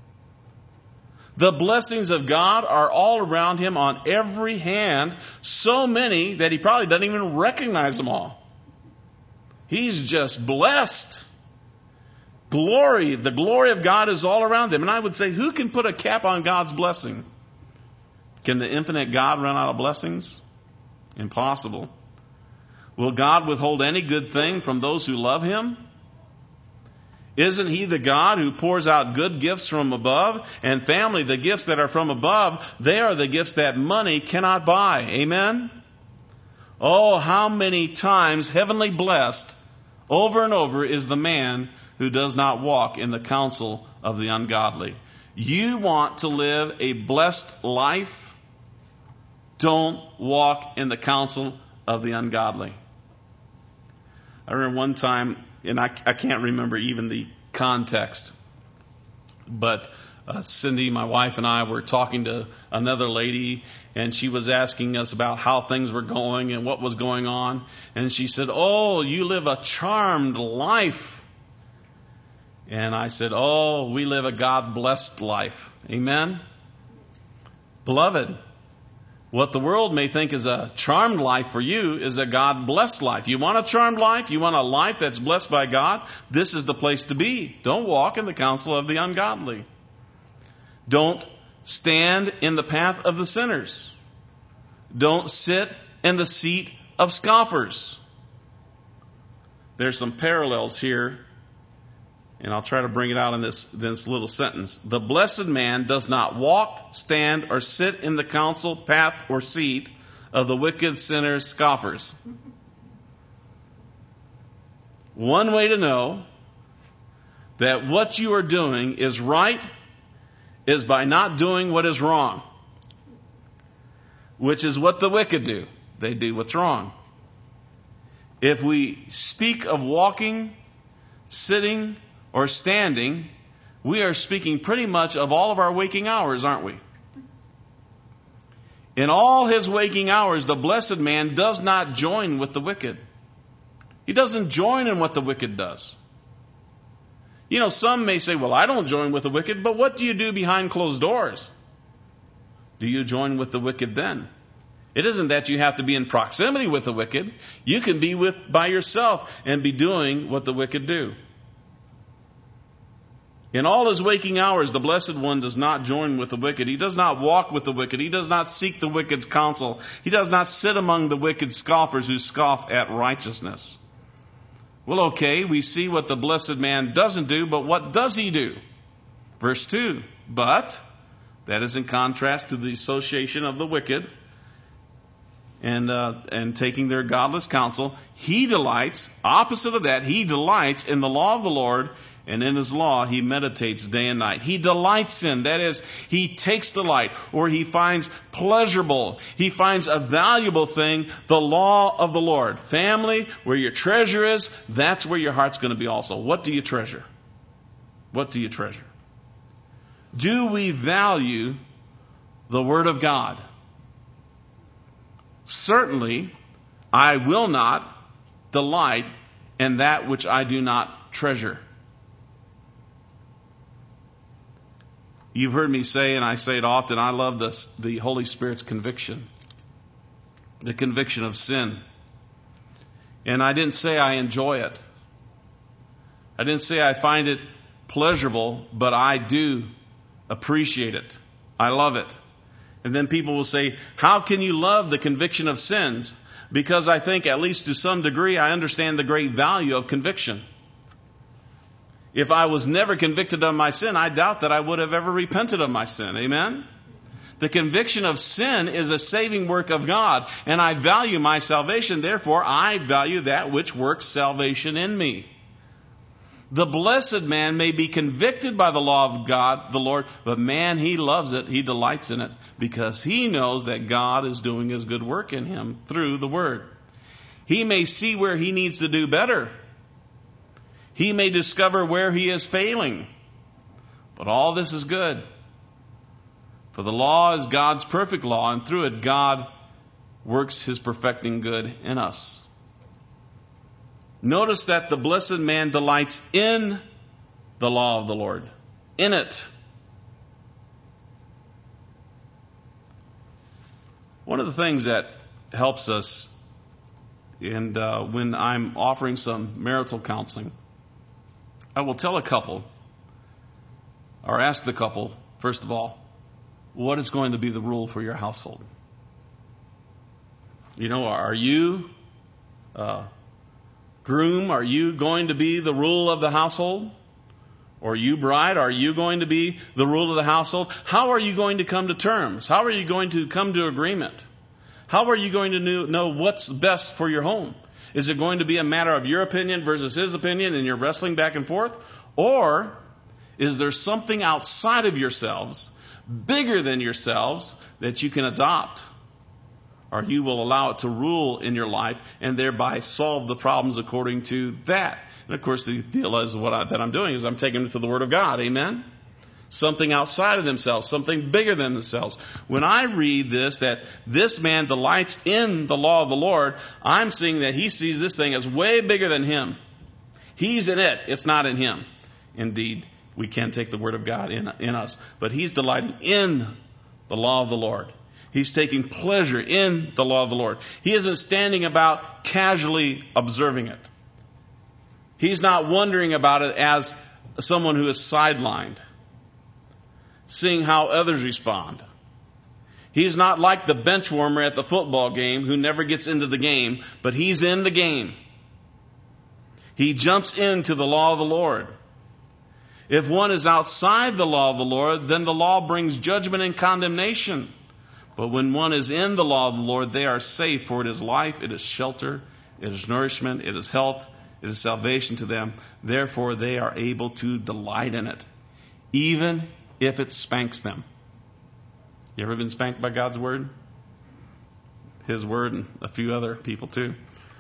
The blessings of God are all around him on every hand, so many that he probably doesn't even recognize them all. He's just blessed. Glory, the glory of God is all around him. And I would say, who can put a cap on God's blessing? Can the infinite God run out of blessings? Impossible. Will God withhold any good thing from those who love him? Isn't he the God who pours out good gifts from above? And family, the gifts that are from above, they are the gifts that money cannot buy. Amen? Oh, how many times heavenly blessed over and over is the man who does not walk in the counsel of the ungodly. You want to live a blessed life? Don't walk in the counsel of the ungodly. I remember one time, and I, I can't remember even the context, but uh, Cindy, my wife, and I were talking to another lady, and she was asking us about how things were going and what was going on. And she said, oh, you live a charmed life. And I said, oh, we live a God-blessed life. Amen? Beloved, what the world may think is a charmed life for you is a God-blessed life. You want a charmed life? You want a life that's blessed by God? This is the place to be. Don't walk in the counsel of the ungodly. Don't stand in the path of the sinners. Don't sit in the seat of scoffers. There's some parallels here, and I'll try to bring it out in this, this little sentence. The blessed man does not walk, stand, or sit in the counsel, path, or seat of the wicked sinners, scoffers. One way to know that what you are doing is right is by not doing what is wrong, which is what the wicked do. They do what's wrong. If we speak of walking, sitting, or standing, we are speaking pretty much of all of our waking hours, aren't we? In all his waking hours, the blessed man does not join with the wicked. He doesn't join in what the wicked does. You know, some may say, well, I don't join with the wicked, but what do you do behind closed doors? Do you join with the wicked then? It isn't that you have to be in proximity with the wicked. You can be with by yourself and be doing what the wicked do. In all his waking hours, the blessed one does not join with the wicked. He does not walk with the wicked. He does not seek the wicked's counsel. He does not sit among the wicked scoffers who scoff at righteousness. Well, okay, we see what the blessed man doesn't do, but what does he do? Verse two, but, that is in contrast to the association of the wicked and uh, and taking their godless counsel. He delights, opposite of that, he delights in the law of the Lord, and in his law he meditates day and night. He delights in, that is, he takes delight, or he finds pleasurable, he finds a valuable thing, the law of the Lord. Family, where your treasure is, that's where your heart's going to be also. What do you treasure? What do you treasure? Do we value the Word of God? Certainly, I will not delight in that which I do not treasure. You've heard me say, and I say it often, I love this, the Holy Spirit's conviction. The conviction of sin. And I didn't say I enjoy it. I didn't say I find it pleasurable, but I do appreciate it. I love it. And then people will say, how can you love the conviction of sins? Because I think, at least to some degree, I understand the great value of conviction. If I was never convicted of my sin, I doubt that I would have ever repented of my sin. Amen? The conviction of sin is a saving work of God, and I value my salvation. Therefore, I value that which works salvation in me. The blessed man may be convicted by the law of God, the Lord, but man, he loves it. He delights in it because he knows that God is doing his good work in him through the Word. He may see where he needs to do better. He may discover where he is failing. But all this is good. For the law is God's perfect law, and through it God works his perfecting good in us. Notice that the blessed man delights in the law of the Lord. In it. One of the things that helps us, and uh, when I'm offering some marital counseling, I will tell a couple, or ask the couple, first of all, what is going to be the rule for your household? You know, are you, uh, groom, are you going to be the rule of the household? Or you, bride, are you going to be the rule of the household? How are you going to come to terms? How are you going to come to agreement? How are you going to know what's best for your home? Is it going to be a matter of your opinion versus his opinion and you're wrestling back and forth? Or is there something outside of yourselves, bigger than yourselves, that you can adopt? Or you will allow it to rule in your life and thereby solve the problems according to that. And of course the deal is what I, that I'm doing is I'm taking them to the Word of God. Amen? Something outside of themselves, something bigger than themselves. When I read this, that this man delights in the law of the Lord, I'm seeing that he sees this thing as way bigger than him. He's in it. It's not in him. Indeed, we can take the Word of God in, in us. But he's delighting in the law of the Lord. He's taking pleasure in the law of the Lord. He isn't standing about casually observing it. He's not wondering about it as someone who is sidelined, seeing how others respond. He's not like the bench warmer at the football game who never gets into the game, but he's in the game. He jumps into the law of the Lord. If one is outside the law of the Lord, then the law brings judgment and condemnation. But when one is in the law of the Lord, they are safe, for it is life, it is shelter, it is nourishment, it is health, it is salvation to them. Therefore, they are able to delight in it, even if it spanks them. You ever been spanked by God's Word? His Word and a few other people too.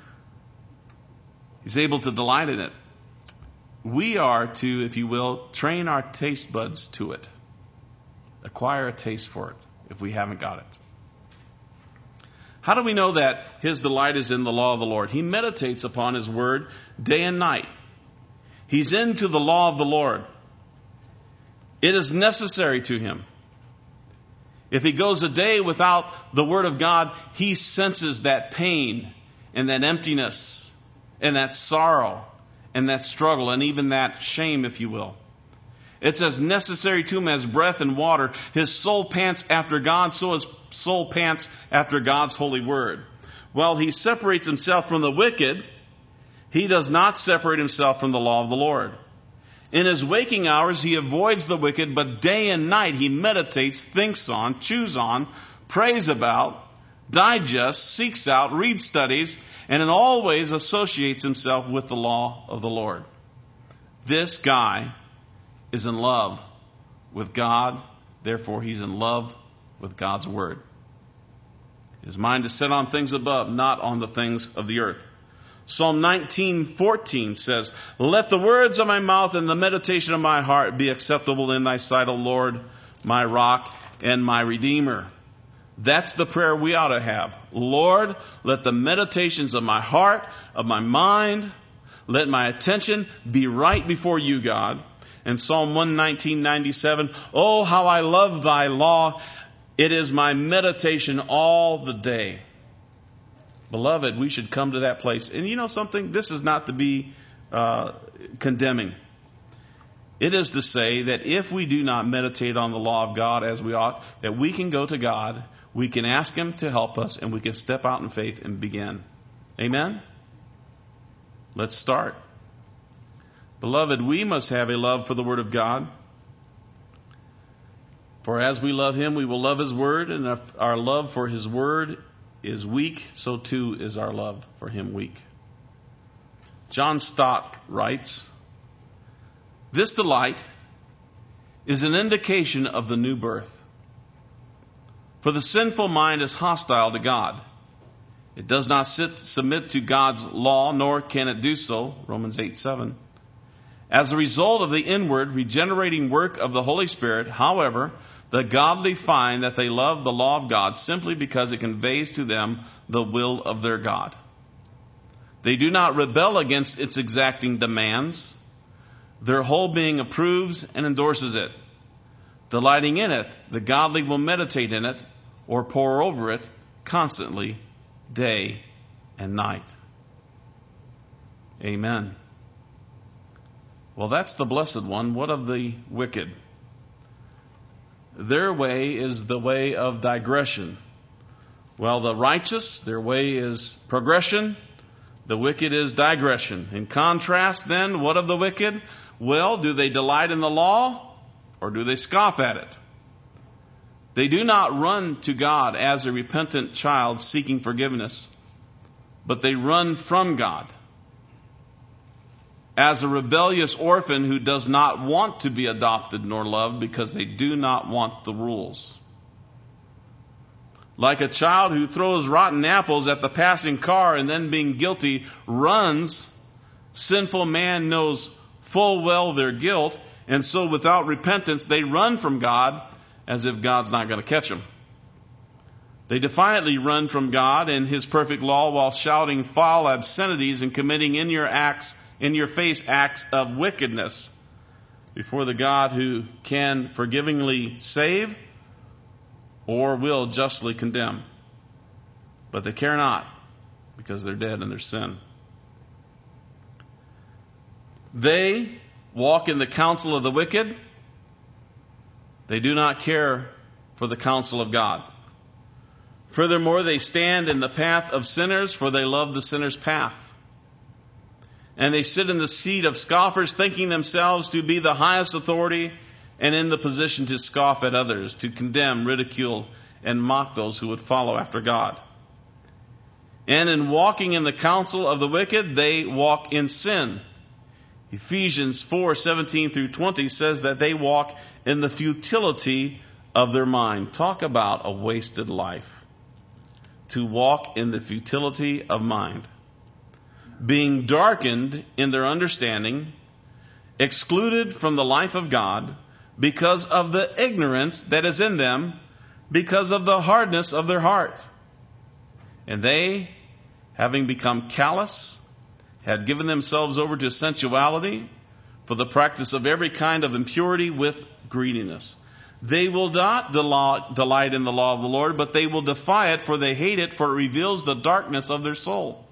He's able to delight in it. We are to, if you will, train our taste buds to it. Acquire a taste for it if we haven't got it. How do we know that his delight is in the law of the Lord? He meditates upon his word day and night. He's into the law of the Lord. It is necessary to him. If he goes a day without the word of God, he senses that pain and that emptiness and that sorrow and that struggle and even that shame, if you will. It's as necessary to him as breath and water. His soul pants after God, so his soul pants after God's holy word. While he separates himself from the wicked, he does not separate himself from the law of the Lord. In his waking hours, he avoids the wicked, but day and night he meditates, thinks on, chews on, prays about, digests, seeks out, reads, studies, and in all ways associates himself with the law of the Lord. This guy is in love with God, therefore he's in love with God's word. His mind is set on things above, not on the things of the earth. Psalm nineteen fourteen says, "Let the words of my mouth and the meditation of my heart be acceptable in thy sight, O Lord, my rock and my redeemer." That's the prayer we ought to have. Lord, let the meditations of my heart, of my mind, let my attention be right before you, God. And Psalm one nineteen ninety-seven, oh, how I love thy law. It is my meditation all the day. Beloved, we should come to that place. And you know something? This is not to be uh, condemning. It is to say that if we do not meditate on the law of God as we ought, that we can go to God, we can ask Him to help us, and we can step out in faith and begin. Amen? Let's start. Beloved, we must have a love for the Word of God. For as we love Him, we will love His Word, and if our love for His Word is weak, so too is our love for Him weak. John Stott writes, this delight is an indication of the new birth. For the sinful mind is hostile to God. It does not sit, submit to God's law, nor can it do so. Romans eight seven. As a result of the inward regenerating work of the Holy Spirit, however, the godly find that they love the law of God simply because it conveys to them the will of their God. They do not rebel against its exacting demands. Their whole being approves and endorses it. Delighting in it, the godly will meditate in it or pore over it constantly, day and night. Amen. Well, that's the blessed one. What of the wicked? Their way is the way of digression. Well, the righteous, their way is progression. The wicked is digression. In contrast, then, what of the wicked? Well, do they delight in the law or do they scoff at it? They do not run to God as a repentant child seeking forgiveness, but they run from God. As a rebellious orphan who does not want to be adopted nor loved because they do not want the rules. Like a child who throws rotten apples at the passing car and then being guilty runs, sinful man knows full well their guilt, and so without repentance they run from God as if God's not going to catch them. They defiantly run from God and His perfect law while shouting foul obscenities and committing in your acts in your face acts of wickedness before the God who can forgivingly save or will justly condemn. But they care not because they're dead in their sin. They walk in the counsel of the wicked. They do not care for the counsel of God. Furthermore, they stand in the path of sinners, for they love the sinner's path. And they sit in the seat of scoffers, thinking themselves to be the highest authority and in the position to scoff at others, to condemn, ridicule, and mock those who would follow after God. And in walking in the counsel of the wicked, they walk in sin. Ephesians four seventeen through twenty says that they walk in the futility of their mind. Talk about a wasted life. To walk in the futility of mind. Being darkened in their understanding, excluded from the life of God because of the ignorance that is in them, because of the hardness of their heart. And they, having become callous, had given themselves over to sensuality for the practice of every kind of impurity with greediness. They will not delight in the law of the Lord, but they will defy it, for they hate it, for it reveals the darkness of their soul.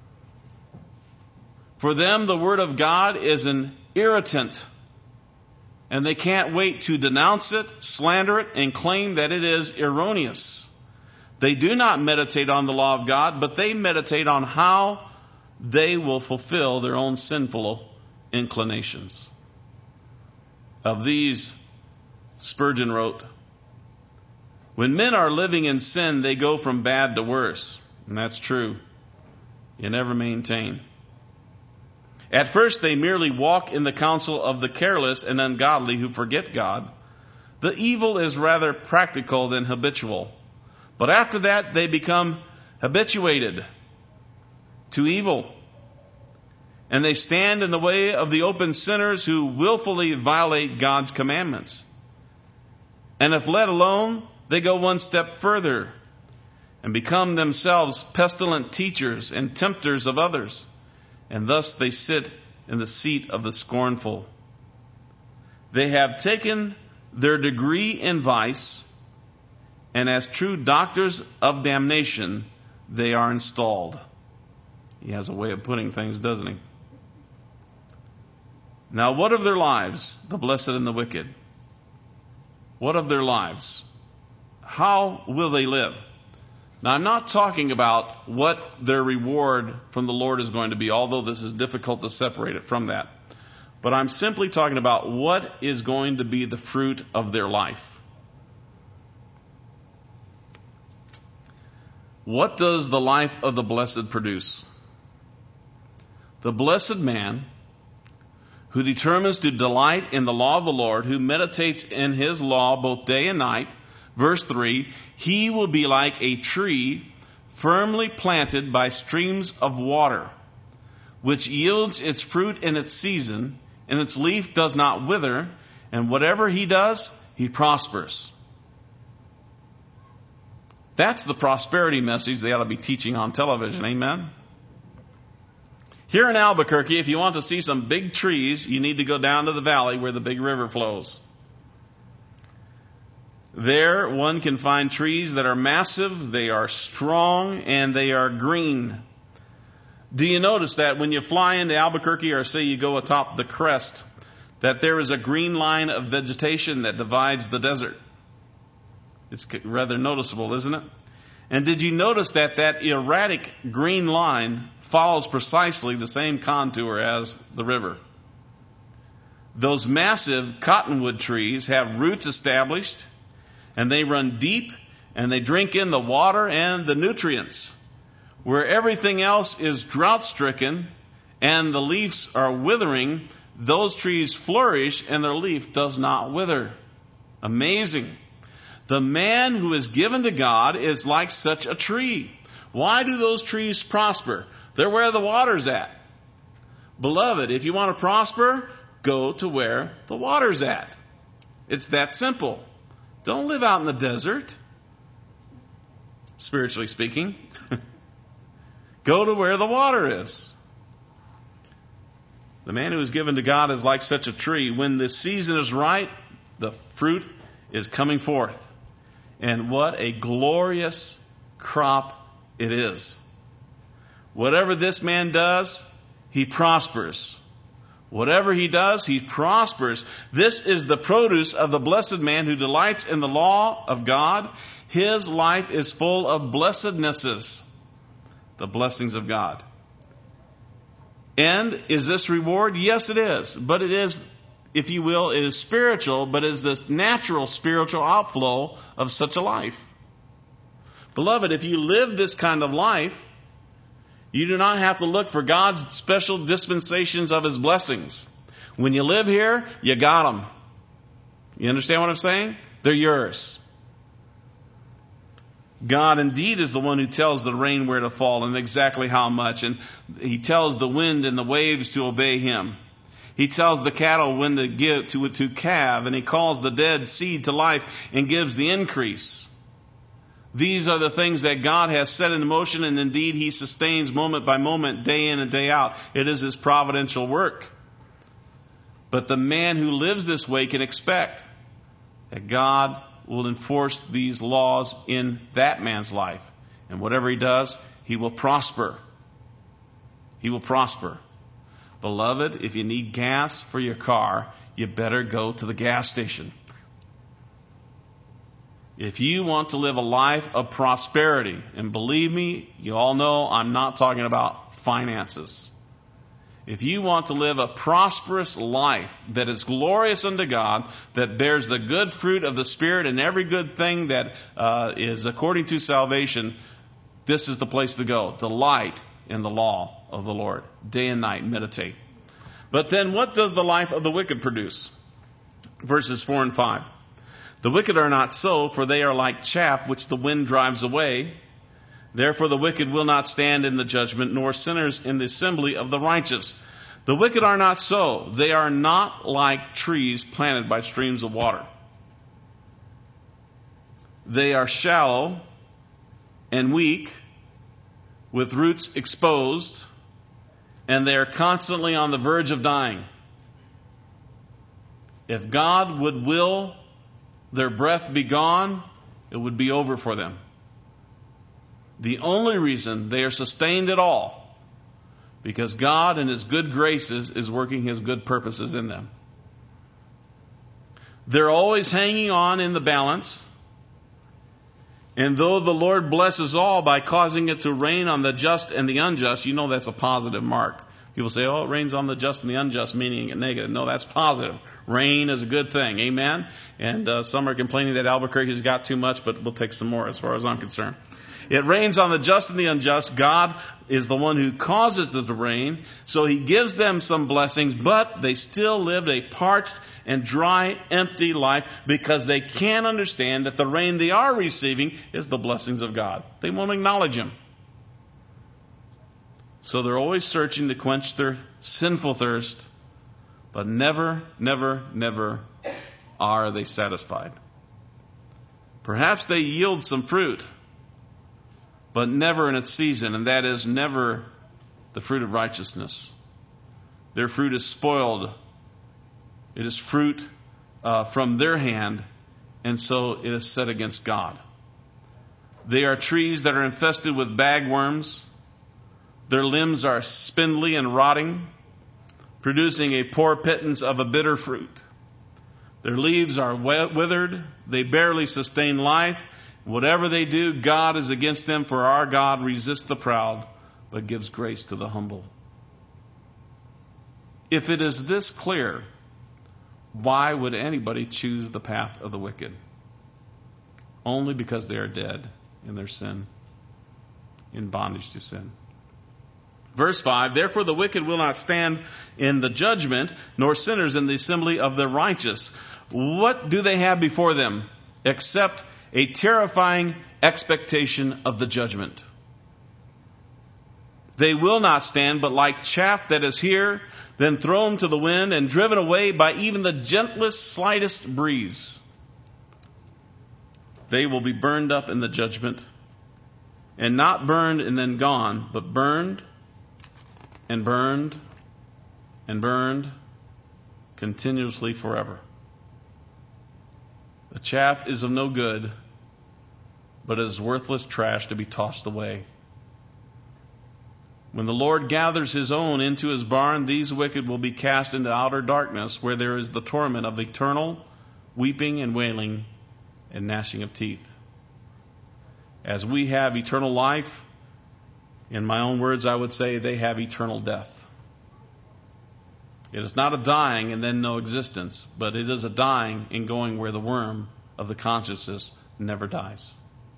For them, the Word of God is an irritant, and they can't wait to denounce it, slander it, and claim that it is erroneous. They do not meditate on the law of God, but they meditate on how they will fulfill their own sinful inclinations. Of these, Spurgeon wrote, when men are living in sin, they go from bad to worse. And that's true. You never maintain. At first, they merely walk in the counsel of the careless and ungodly who forget God. The evil is rather practical than habitual. But after that, they become habituated to evil. And they stand in the way of the open sinners who willfully violate God's commandments. And if let alone, they go one step further and become themselves pestilent teachers and tempters of others, and thus they sit in the seat of the scornful. They have taken their degree in vice, and as true doctors of damnation, they are installed. He has a way of putting things, doesn't he? Now, what of their lives, the blessed and the wicked? What of their lives? How will they live? Now, I'm not talking about what their reward from the Lord is going to be, although this is difficult to separate it from that. But I'm simply talking about what is going to be the fruit of their life. What does the life of the blessed produce? The blessed man who determines to delight in the law of the Lord, who meditates in his law both day and night, verse three, he will be like a tree firmly planted by streams of water, which yields its fruit in its season, and its leaf does not wither, and whatever he does, he prospers. That's the prosperity message they ought to be teaching on television. Amen? Here in Albuquerque, if you want to see some big trees, you need to go down to the valley where the big river flows. There, one can find trees that are massive, they are strong, and they are green. Do you notice that when you fly into Albuquerque, or say you go atop the crest, that there is a green line of vegetation that divides the desert? It's rather noticeable, isn't it? And did you notice that that erratic green line follows precisely the same contour as the river? Those massive cottonwood trees have roots established, and they run deep, and they drink in the water and the nutrients. Where everything else is drought-stricken and the leaves are withering, those trees flourish and their leaf does not wither. Amazing. The man who is given to God is like such a tree. Why do those trees prosper? They're where the water's at. Beloved, if you want to prosper, go to where the water's at. It's that simple. Don't live out in the desert, spiritually speaking. Go to where the water is. The man who is given to God is like such a tree. When the season is right, the fruit is coming forth. And what a glorious crop it is. Whatever this man does, he prospers. Whatever he does, he prospers. This is the produce of the blessed man who delights in the law of God. His life is full of blessednesses. The blessings of God. And is this reward? Yes, it is. But it is, if you will, it is spiritual, but it is the natural spiritual outflow of such a life. Beloved, if you live this kind of life, you do not have to look for God's special dispensations of His blessings. When you live here, you got them. You understand what I'm saying? They're yours. God indeed is the one who tells the rain where to fall and exactly how much. And He tells the wind and the waves to obey Him. He tells the cattle when to give to, to calve, and He calls the dead seed to life and gives the increase. These are the things that God has set in motion, and indeed He sustains moment by moment, day in and day out. It is His providential work. But the man who lives this way can expect that God will enforce these laws in that man's life. And whatever he does, he will prosper. He will prosper. Beloved, if you need gas for your car, you better go to the gas station. If you want to live a life of prosperity, and believe me, you all know I'm not talking about finances. If you want to live a prosperous life that is glorious unto God, that bears the good fruit of the Spirit and every good thing that uh, is according to salvation, this is the place to go. Delight in the law of the Lord. Day and night, meditate. But then what does the life of the wicked produce? Verses four and five. The wicked are not so, for they are like chaff which the wind drives away. Therefore the wicked will not stand in the judgment, nor sinners in the assembly of the righteous. The wicked are not so. They are not like trees planted by streams of water. They are shallow and weak, with roots exposed, and they are constantly on the verge of dying. If God would will their breath be gone, it would be over for them. The only reason they are sustained at all, because God in His good graces is working His good purposes in them. They're always hanging on in the balance. And though the Lord blesses all by causing it to rain on the just and the unjust, you know that's a positive mark. People say, oh, it rains on the just and the unjust, meaning it negative. No, that's positive. Rain is a good thing. Amen? And uh, some are complaining that Albuquerque's got too much, but we'll take some more as far as I'm concerned. It rains on the just and the unjust. God is the one who causes it to rain. So He gives them some blessings, but they still lived a parched and dry, empty life because they can't understand that the rain they are receiving is the blessings of God. They won't acknowledge Him. So they're always searching to quench their sinful thirst, but never, never, never are they satisfied. Perhaps they yield some fruit, but never in its season, and that is never the fruit of righteousness. Their fruit is spoiled. It is fruit uh, from their hand, and so it is set against God. They are trees that are infested with bagworms. Their limbs are spindly and rotting, producing a poor pittance of a bitter fruit. Their leaves are withered. They barely sustain life. Whatever they do, God is against them, for our God resists the proud, but gives grace to the humble. If it is this clear, why would anybody choose the path of the wicked? Only because they are dead in their sin, in bondage to sin. Verse five, therefore the wicked will not stand in the judgment, nor sinners in the assembly of the righteous. What do they have before them except a terrifying expectation of the judgment? They will not stand, but like chaff that is here, then thrown to the wind and driven away by even the gentlest, slightest breeze, they will be burned up in the judgment, and not burned and then gone, but burned and burned and burned continuously forever. The chaff is of no good, but is worthless trash to be tossed away. When the Lord gathers His own into His barn, these wicked will be cast into outer darkness, where there is the torment of eternal weeping and wailing and gnashing of teeth. As we have eternal life, in my own words, I would say they have eternal death. It is not a dying and then no existence, but it is a dying and going where the worm of the consciousness never dies.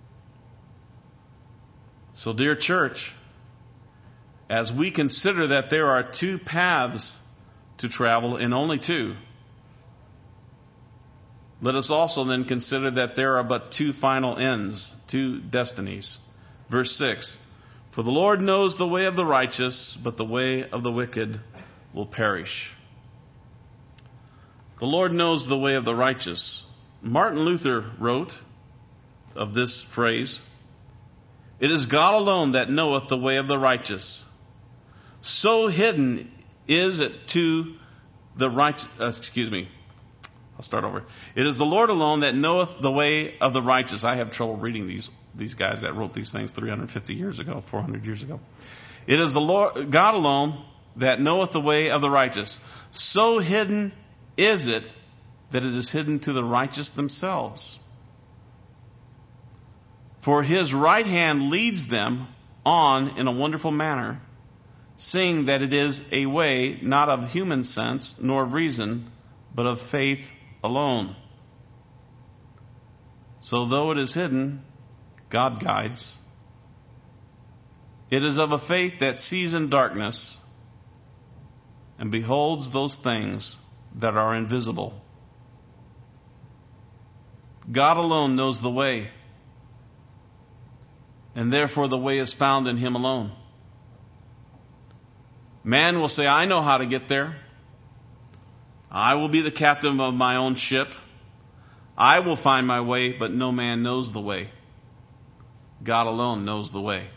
So, dear church, as we consider that there are two paths to travel, and only two, let us also then consider that there are but two final ends, two destinies. Verse six, for the Lord knows the way of the righteous, but the way of the wicked will perish. The Lord knows the way of the righteous. Martin Luther wrote of this phrase, it is God alone that knoweth the way of the righteous. So hidden is it to the righteous, uh, excuse me, I'll start over. It is the Lord alone that knoweth the way of the righteous. I have trouble reading these, these guys that wrote these things three hundred fifty years ago, four hundred years ago. It is the Lord, God alone that knoweth the way of the righteous. So hidden is it that it is hidden to the righteous themselves. For His right hand leads them on in a wonderful manner, seeing that it is a way not of human sense nor of reason, but of faith alone. So though it is hidden, God guides. It is of a faith that sees in darkness and beholds those things that are invisible. God alone knows the way, and therefore the way is found in Him alone. Man will say, I know how to get there. I will be the captain of my own ship. I will find my way, but no man knows the way. God alone knows the way.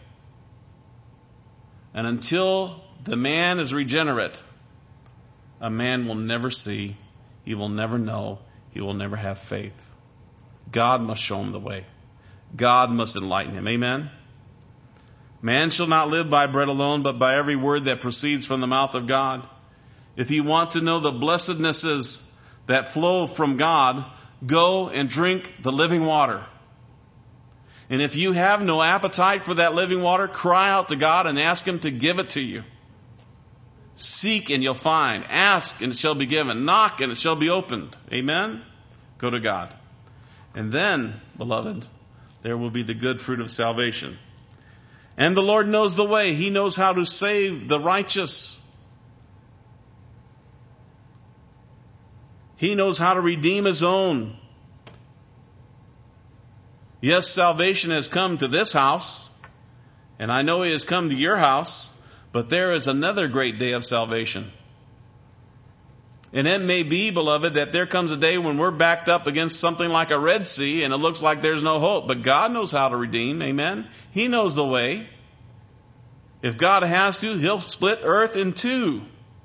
And until the man is regenerate, a man will never see, he will never know, he will never have faith. God must show him the way. God must enlighten him. Amen? Man shall not live by bread alone, but by every word that proceeds from the mouth of God. If you want to know the blessednesses that flow from God, go and drink the living water. And if you have no appetite for that living water, cry out to God and ask Him to give it to you. Seek and you'll find. Ask and it shall be given. Knock and it shall be opened. Amen? Go to God. And then, beloved, there will be the good fruit of salvation. And the Lord knows the way. He knows how to save the righteous. He knows how to redeem His own. Yes, salvation has come to this house, and I know He has come to your house, but there is another great day of salvation. And it may be, beloved, that there comes a day when we're backed up against something like a Red Sea, and it looks like there's no hope. But God knows how to redeem, amen? He knows the way. If God has to, He'll split earth in two.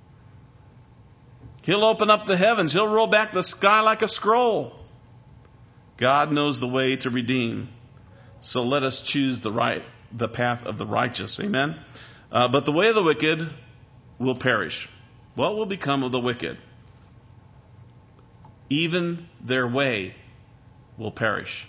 He'll open up the heavens. He'll roll back the sky like a scroll. God knows the way to redeem. So let us choose the right, the path of the righteous. Amen? Uh, but the way of the wicked will perish. What will become of the wicked? Even their way will perish.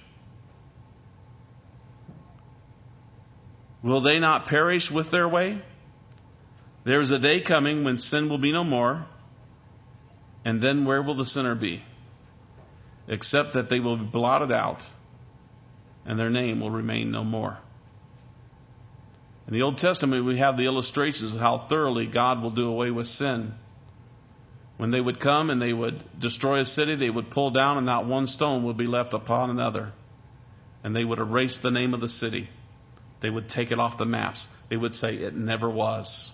Will they not perish with their way? There is a day coming when sin will be no more. And then where will the sinner be? Except that they will be blotted out and their name will remain no more. In the Old Testament, we have the illustrations of how thoroughly God will do away with sin. When they would come and they would destroy a city, they would pull down and not one stone would be left upon another. And they would erase the name of the city. They would take it off the maps. They would say it never was.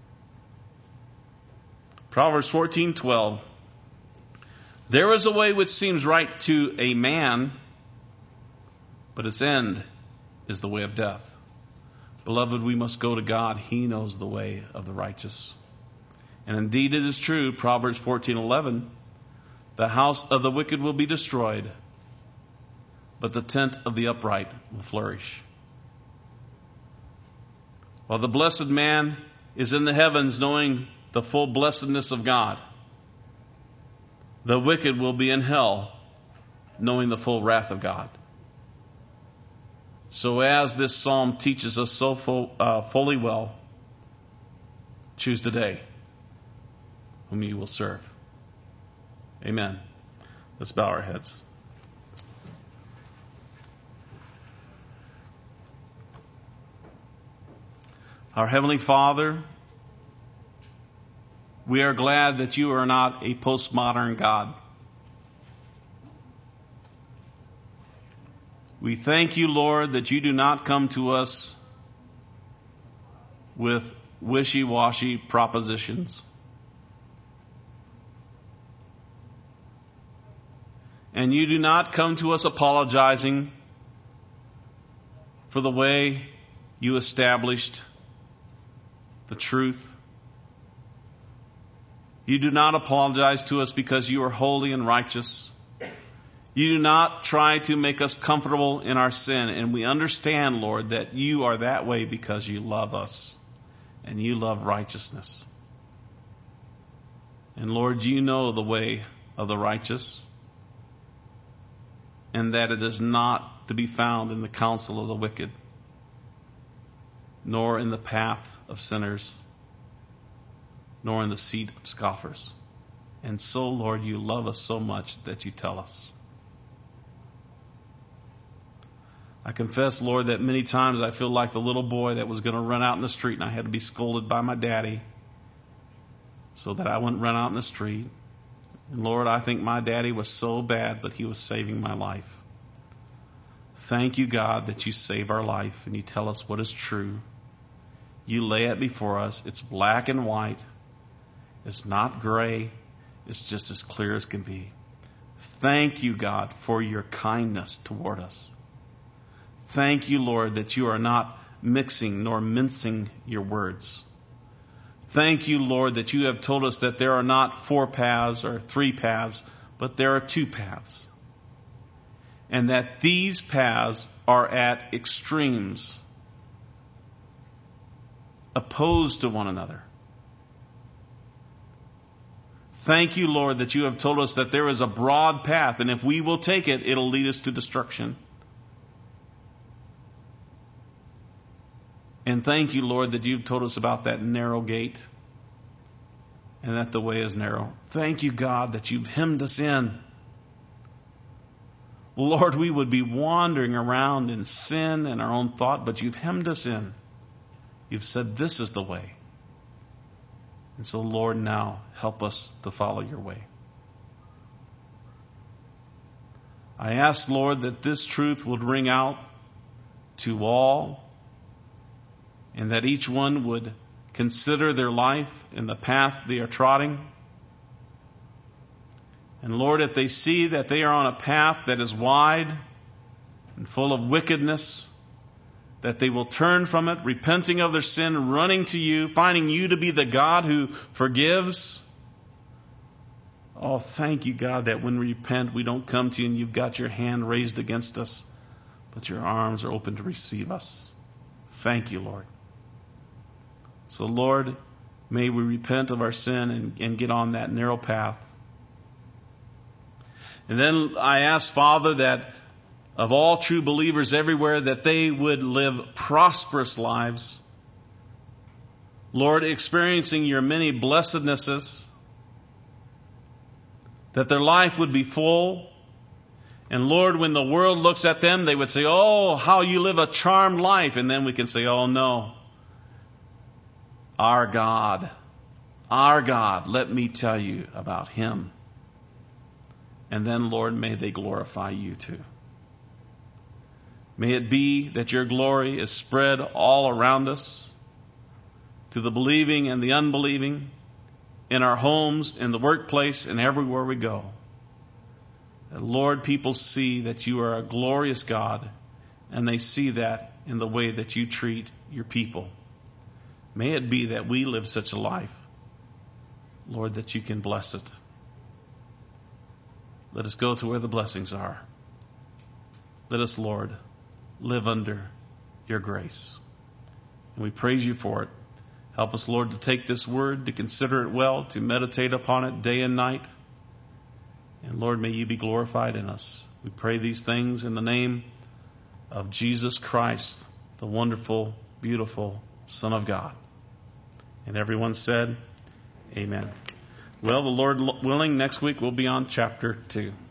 Proverbs fourteen twelve. There is a way which seems right to a man, but its end is the way of death. Beloved, we must go to God. He knows the way of the righteous. And indeed it is true, Proverbs fourteen eleven, the house of the wicked will be destroyed, but the tent of the upright will flourish. While the blessed man is in the heavens knowing the full blessedness of God, the wicked will be in hell knowing the full wrath of God. So as this psalm teaches us so full, uh, fully well, choose today whom you will serve. Amen. Let's bow our heads. Our Heavenly Father, we are glad that you are not a postmodern God. We thank you, Lord, that you do not come to us with wishy-washy propositions. And you do not come to us apologizing for the way you established the truth. You do not apologize to us because you are holy and righteous. You do not try to make us comfortable in our sin. And we understand, Lord, that you are that way because you love us and you love righteousness. And Lord, you know the way of the righteous, and that it is not to be found in the counsel of the wicked, nor in the path of sinners, nor in the seat of scoffers. And so, Lord, you love us so much that you tell us. I confess, Lord, that many times I feel like the little boy that was going to run out in the street and I had to be scolded by my daddy so that I wouldn't run out in the street. And Lord, I think my daddy was so bad, but he was saving my life. Thank you, God, that you save our life and you tell us what is true. You lay it before us. It's black and white. It's not gray. It's just as clear as can be. Thank you, God, for your kindness toward us. Thank you, Lord, that you are not mixing nor mincing your words. Thank you, Lord, that you have told us that there are not four paths or three paths, but there are two paths. And that these paths are at extremes, opposed to one another. Thank you, Lord, that you have told us that there is a broad path, and if we will take it, it'll lead us to destruction. And thank you, Lord, that you've told us about that narrow gate and that the way is narrow. Thank you, God, that you've hemmed us in. Lord, we would be wandering around in sin and our own thought, but you've hemmed us in. You've said this is the way. And so, Lord, now help us to follow your way. I ask, Lord, that this truth would ring out to all, and that each one would consider their life and the path they are trotting. And Lord, if they see that they are on a path that is wide and full of wickedness, that they will turn from it, repenting of their sin, running to you, finding you to be the God who forgives. Oh, thank you, God, that when we repent, we don't come to you and you've got your hand raised against us, but your arms are open to receive us. Thank you, Lord. So, Lord, may we repent of our sin and, and get on that narrow path. And then I ask, Father, that of all true believers everywhere, that they would live prosperous lives. Lord, experiencing your many blessednesses, that their life would be full. And Lord, when the world looks at them, they would say, oh, how you live a charmed life. And then we can say, oh, no. Our God, our God, let me tell you about him. And then, Lord, may they glorify you too. May it be that your glory is spread all around us, to the believing and the unbelieving, in our homes, in the workplace, and everywhere we go. That, Lord, people see that you are a glorious God, and they see that in the way that you treat your people. May it be that we live such a life, Lord, that you can bless it. Let us go to where the blessings are. Let us, Lord, live under your grace. And we praise you for it. Help us, Lord, to take this word, to consider it well, to meditate upon it day and night. And Lord, may you be glorified in us. We pray these things in the name of Jesus Christ, the wonderful, beautiful Son of God. And everyone said, amen. Well, the Lord willing, next week we'll be on chapter two.